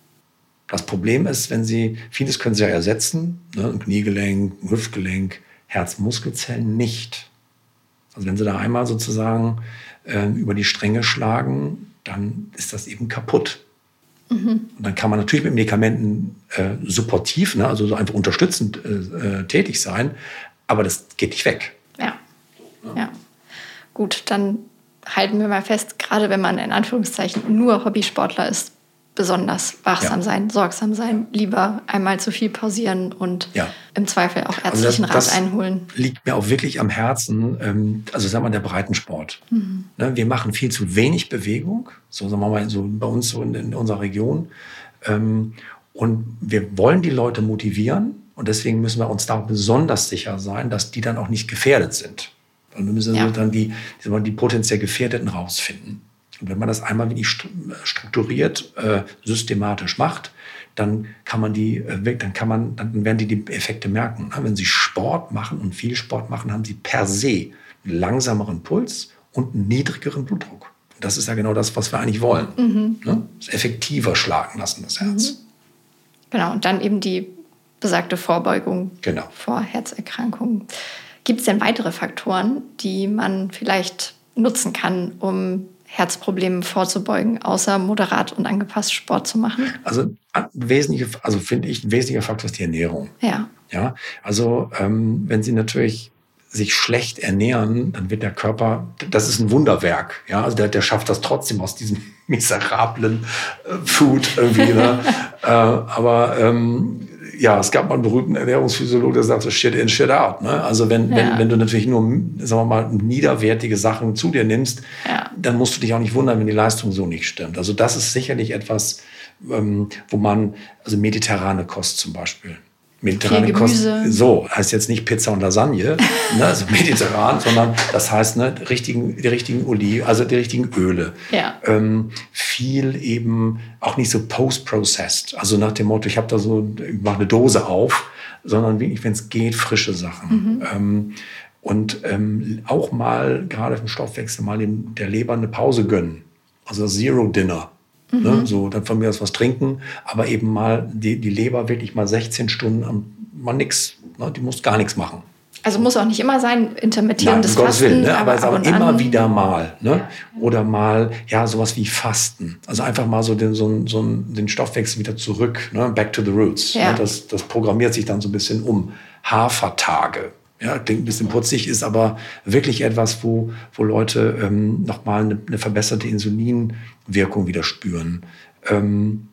Das Problem ist, wenn Sie, vieles können Sie ja ersetzen, ne, ein Kniegelenk, ein Hüftgelenk, Herzmuskelzellen nicht. Also wenn Sie da einmal sozusagen äh, über die Stränge schlagen, dann ist das eben kaputt. Mhm. Und dann kann man natürlich mit Medikamenten äh, supportiv, ne, also so einfach unterstützend äh, tätig sein, aber das geht nicht weg. Ja. ja. ja. Gut, dann halten wir mal fest, gerade wenn man in Anführungszeichen nur Hobbysportler ist, besonders wachsam ja. sein, sorgsam sein, lieber einmal zu viel pausieren und ja. im Zweifel auch ärztlichen also das, das Rat einholen. Liegt mir auch wirklich am Herzen, ähm, also sagen wir mal der Breitensport. Mhm. Ne, wir machen viel zu wenig Bewegung, so sagen wir mal so bei uns so in, in unserer Region. Ähm, und wir wollen die Leute motivieren und deswegen müssen wir uns da besonders sicher sein, dass die dann auch nicht gefährdet sind. Und wir müssen ja. dann die, die, die potenziell Gefährdeten rausfinden. Und wenn man das einmal wirklich strukturiert, äh, systematisch macht, dann kann man die, äh, dann kann man, dann werden die die Effekte merken. Wenn Sie Sport machen und viel Sport machen, haben Sie per se einen langsameren Puls und einen niedrigeren Blutdruck. Und das ist ja genau das, was wir eigentlich wollen. Mhm. Ne? Das effektiver schlagen lassen, das Herz. Mhm. Genau, und dann eben die besagte Vorbeugung genau. vor Herzerkrankungen. Gibt es denn weitere Faktoren, die man vielleicht nutzen kann, um Herzproblemen vorzubeugen, außer moderat und angepasst Sport zu machen? Also, wesentliche, also finde ich, ein wesentlicher Faktor ist die Ernährung. Ja. Ja, also ähm, wenn Sie natürlich sich schlecht ernähren, dann wird der Körper, das ist ein Wunderwerk. Ja, also der, der schafft das trotzdem aus diesem miserablen äh, Food irgendwie. Ne? äh, aber ähm, ja, es gab mal einen berühmten Ernährungsphysiologen, der sagte, shit in, shit out. Ne? Also wenn, ja. wenn, wenn du natürlich nur, sagen wir mal, niederwertige Sachen zu dir nimmst, ja. dann musst du dich auch nicht wundern, wenn die Leistung so nicht stimmt. Also das ist sicherlich etwas, ähm, wo man, also mediterrane Kost zum Beispiel. Mediterrane Kost, so, heißt jetzt nicht Pizza und Lasagne, ne, also mediterran, sondern das heißt, ne, die richtigen, die richtigen Oliven, also die richtigen Öle. Ja. Ähm, viel eben auch nicht so post-processed, also nach dem Motto, ich habe da so, ich mache eine Dose auf, sondern wirklich, wenn es geht, frische Sachen. Mhm. Ähm, und ähm, auch mal, gerade im Stoffwechsel, mal dem, der Leber eine Pause gönnen. Also Zero Dinner. Mhm. Ne, so, dann von mir aus was trinken, aber eben mal die, die Leber wirklich mal sechzehn Stunden am, mal nix, ne, die muss gar nichts machen. Also muss auch nicht immer sein, intermittierendes Nein, um Fasten. Gottes Willen, ne, aber, aber aber immer an. wieder mal. Ne? Ja. Oder mal, ja, sowas wie Fasten. Also einfach mal so den, so, so den Stoffwechsel wieder zurück, ne? Back to the roots. Ja. Ne? Das, das programmiert sich dann so ein bisschen um. Hafertage. Ja, klingt ein bisschen putzig, ist aber wirklich etwas, wo, wo Leute ähm, nochmal eine, eine verbesserte Insulinwirkung wieder spüren. Ähm,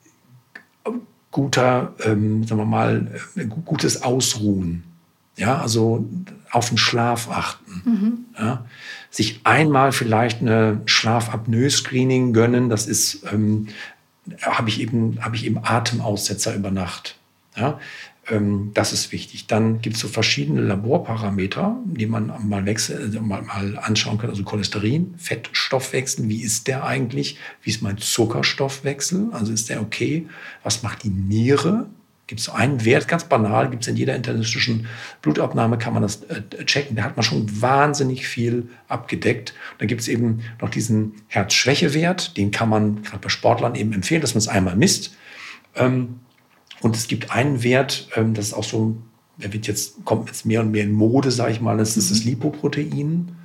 guter, ähm, sagen wir mal, äh, gutes Ausruhen. Ja, also auf den Schlaf achten. Mhm. Ja, sich einmal vielleicht eine Schlafapnoe-Screening gönnen, das ist, ähm, habe ich eben, habe ich eben Atemaussetzer über Nacht. Ja, das ist wichtig. Dann gibt es so verschiedene Laborparameter, die man mal, wechsel, mal, mal anschauen kann. Also Cholesterin, Fettstoffwechsel, wie ist der eigentlich? Wie ist mein Zuckerstoffwechsel? Also ist der okay? Was macht die Niere? Gibt es so einen Wert, ganz banal, gibt es in jeder internistischen Blutabnahme, kann man das äh, checken. Da hat man schon wahnsinnig viel abgedeckt. Dann gibt es eben noch diesen Herzschwächewert, den kann man gerade bei Sportlern eben empfehlen, dass man es einmal misst. Ähm, Und es gibt einen Wert, ähm, das ist auch so, der wird jetzt, kommt jetzt mehr und mehr in Mode, sage ich mal, das ist das Lipoprotein.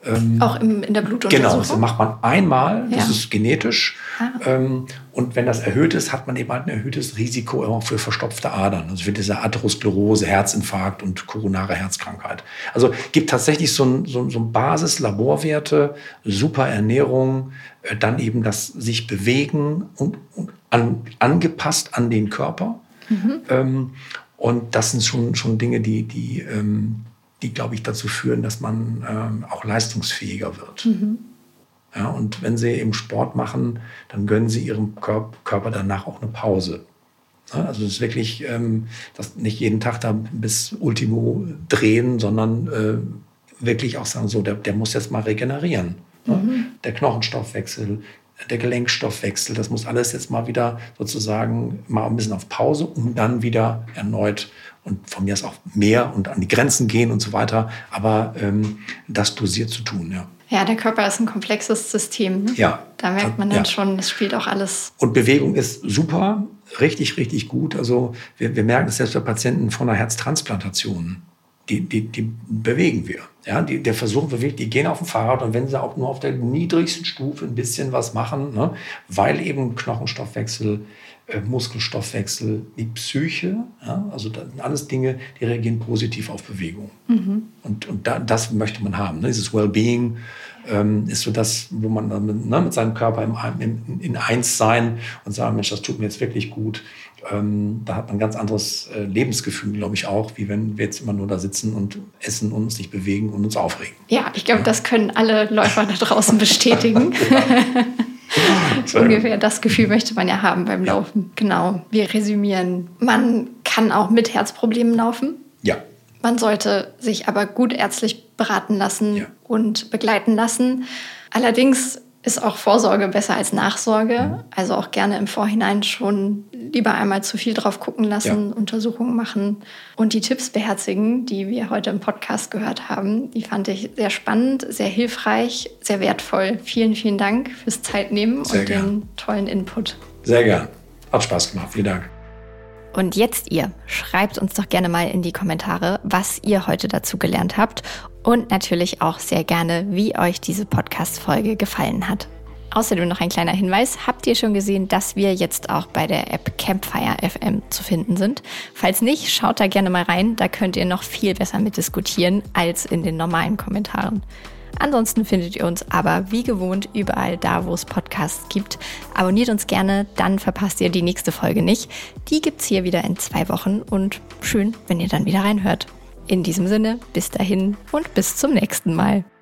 Ähm, Auch im, in der Blutuntersuchung? Genau, das macht man einmal, das ja. ist genetisch. Ah. Ähm, und wenn das erhöht ist, hat man eben halt ein erhöhtes Risiko auch für verstopfte Adern. Also für diese Atherosklerose, Herzinfarkt und koronare Herzkrankheit. Also gibt tatsächlich so ein, so, so ein Basis-Laborwerte, super Ernährung, äh, dann eben das sich bewegen und, und an, angepasst an den Körper. Mhm. Ähm, und das sind schon, schon Dinge, die, die, ähm, die, glaube ich, dazu führen, dass man ähm, auch leistungsfähiger wird. Mhm. Ja, und wenn Sie eben Sport machen, dann gönnen Sie Ihrem Körper danach auch eine Pause. Ja, also es ist wirklich ähm, das nicht jeden Tag da bis Ultimo drehen, sondern äh, wirklich auch sagen, so, der, der muss jetzt mal regenerieren. Mhm. Ja? Der Knochenstoffwechsel, der Gelenkstoffwechsel, das muss alles jetzt mal wieder sozusagen mal ein bisschen auf Pause, um dann wieder erneut und von mir aus auch mehr und an die Grenzen gehen und so weiter, aber ähm, das dosiert zu tun, ja. Ja, der Körper ist ein komplexes System. Ne? Ja. Da merkt man dann ja. schon, es spielt auch alles. Und Bewegung ist super, richtig, richtig gut. Also wir, wir merken es selbst bei Patienten von einer Herztransplantation. Die, die, die bewegen wir. Ja, die, der Versuch bewegt, die gehen auf dem Fahrrad und wenn sie auch nur auf der niedrigsten Stufe ein bisschen was machen, ne, weil eben Knochenstoffwechsel, äh, Muskelstoffwechsel, die Psyche, ja, also das sind alles Dinge, die reagieren positiv auf Bewegung. Mhm. Und, und da, das möchte man haben. Ne? Dieses Wellbeing ähm, ist so das, wo man dann mit, ne, mit seinem Körper im, im, in eins sein und sagen, Mensch, das tut mir jetzt wirklich gut. Ähm, da hat man ein ganz anderes äh, Lebensgefühl, glaube ich auch, wie wenn wir jetzt immer nur da sitzen und essen und uns nicht bewegen und uns aufregen. Ja, ich glaube, ja. das können alle Läufer da draußen bestätigen. Ungefähr das Gefühl möchte man ja haben beim Laufen. Ja. Genau, wir resümieren. Man kann auch mit Herzproblemen laufen. Ja. Man sollte sich aber gut ärztlich beraten lassen ja. und begleiten lassen. Allerdings ist auch Vorsorge besser als Nachsorge. Mhm. Also auch gerne im Vorhinein schon lieber einmal zu viel drauf gucken lassen, ja. Untersuchungen machen und die Tipps beherzigen, die wir heute im Podcast gehört haben. Die fand ich sehr spannend, sehr hilfreich, sehr wertvoll. Vielen, vielen Dank fürs Zeitnehmen sehr und gern. Den tollen Input. Sehr gern. Hat Spaß gemacht. Vielen Dank. Und jetzt ihr, schreibt uns doch gerne mal in die Kommentare, was ihr heute dazu gelernt habt und natürlich auch sehr gerne, wie euch diese Podcast-Folge gefallen hat. Außerdem noch ein kleiner Hinweis, habt ihr schon gesehen, dass wir jetzt auch bei der App Campfire F M zu finden sind? Falls nicht, schaut da gerne mal rein, da könnt ihr noch viel besser mitdiskutieren als in den normalen Kommentaren. Ansonsten findet ihr uns aber wie gewohnt überall da, wo es Podcasts gibt. Abonniert uns gerne, dann verpasst ihr die nächste Folge nicht. Die gibt's hier wieder in zwei Wochen und schön, wenn ihr dann wieder reinhört. In diesem Sinne, bis dahin und bis zum nächsten Mal.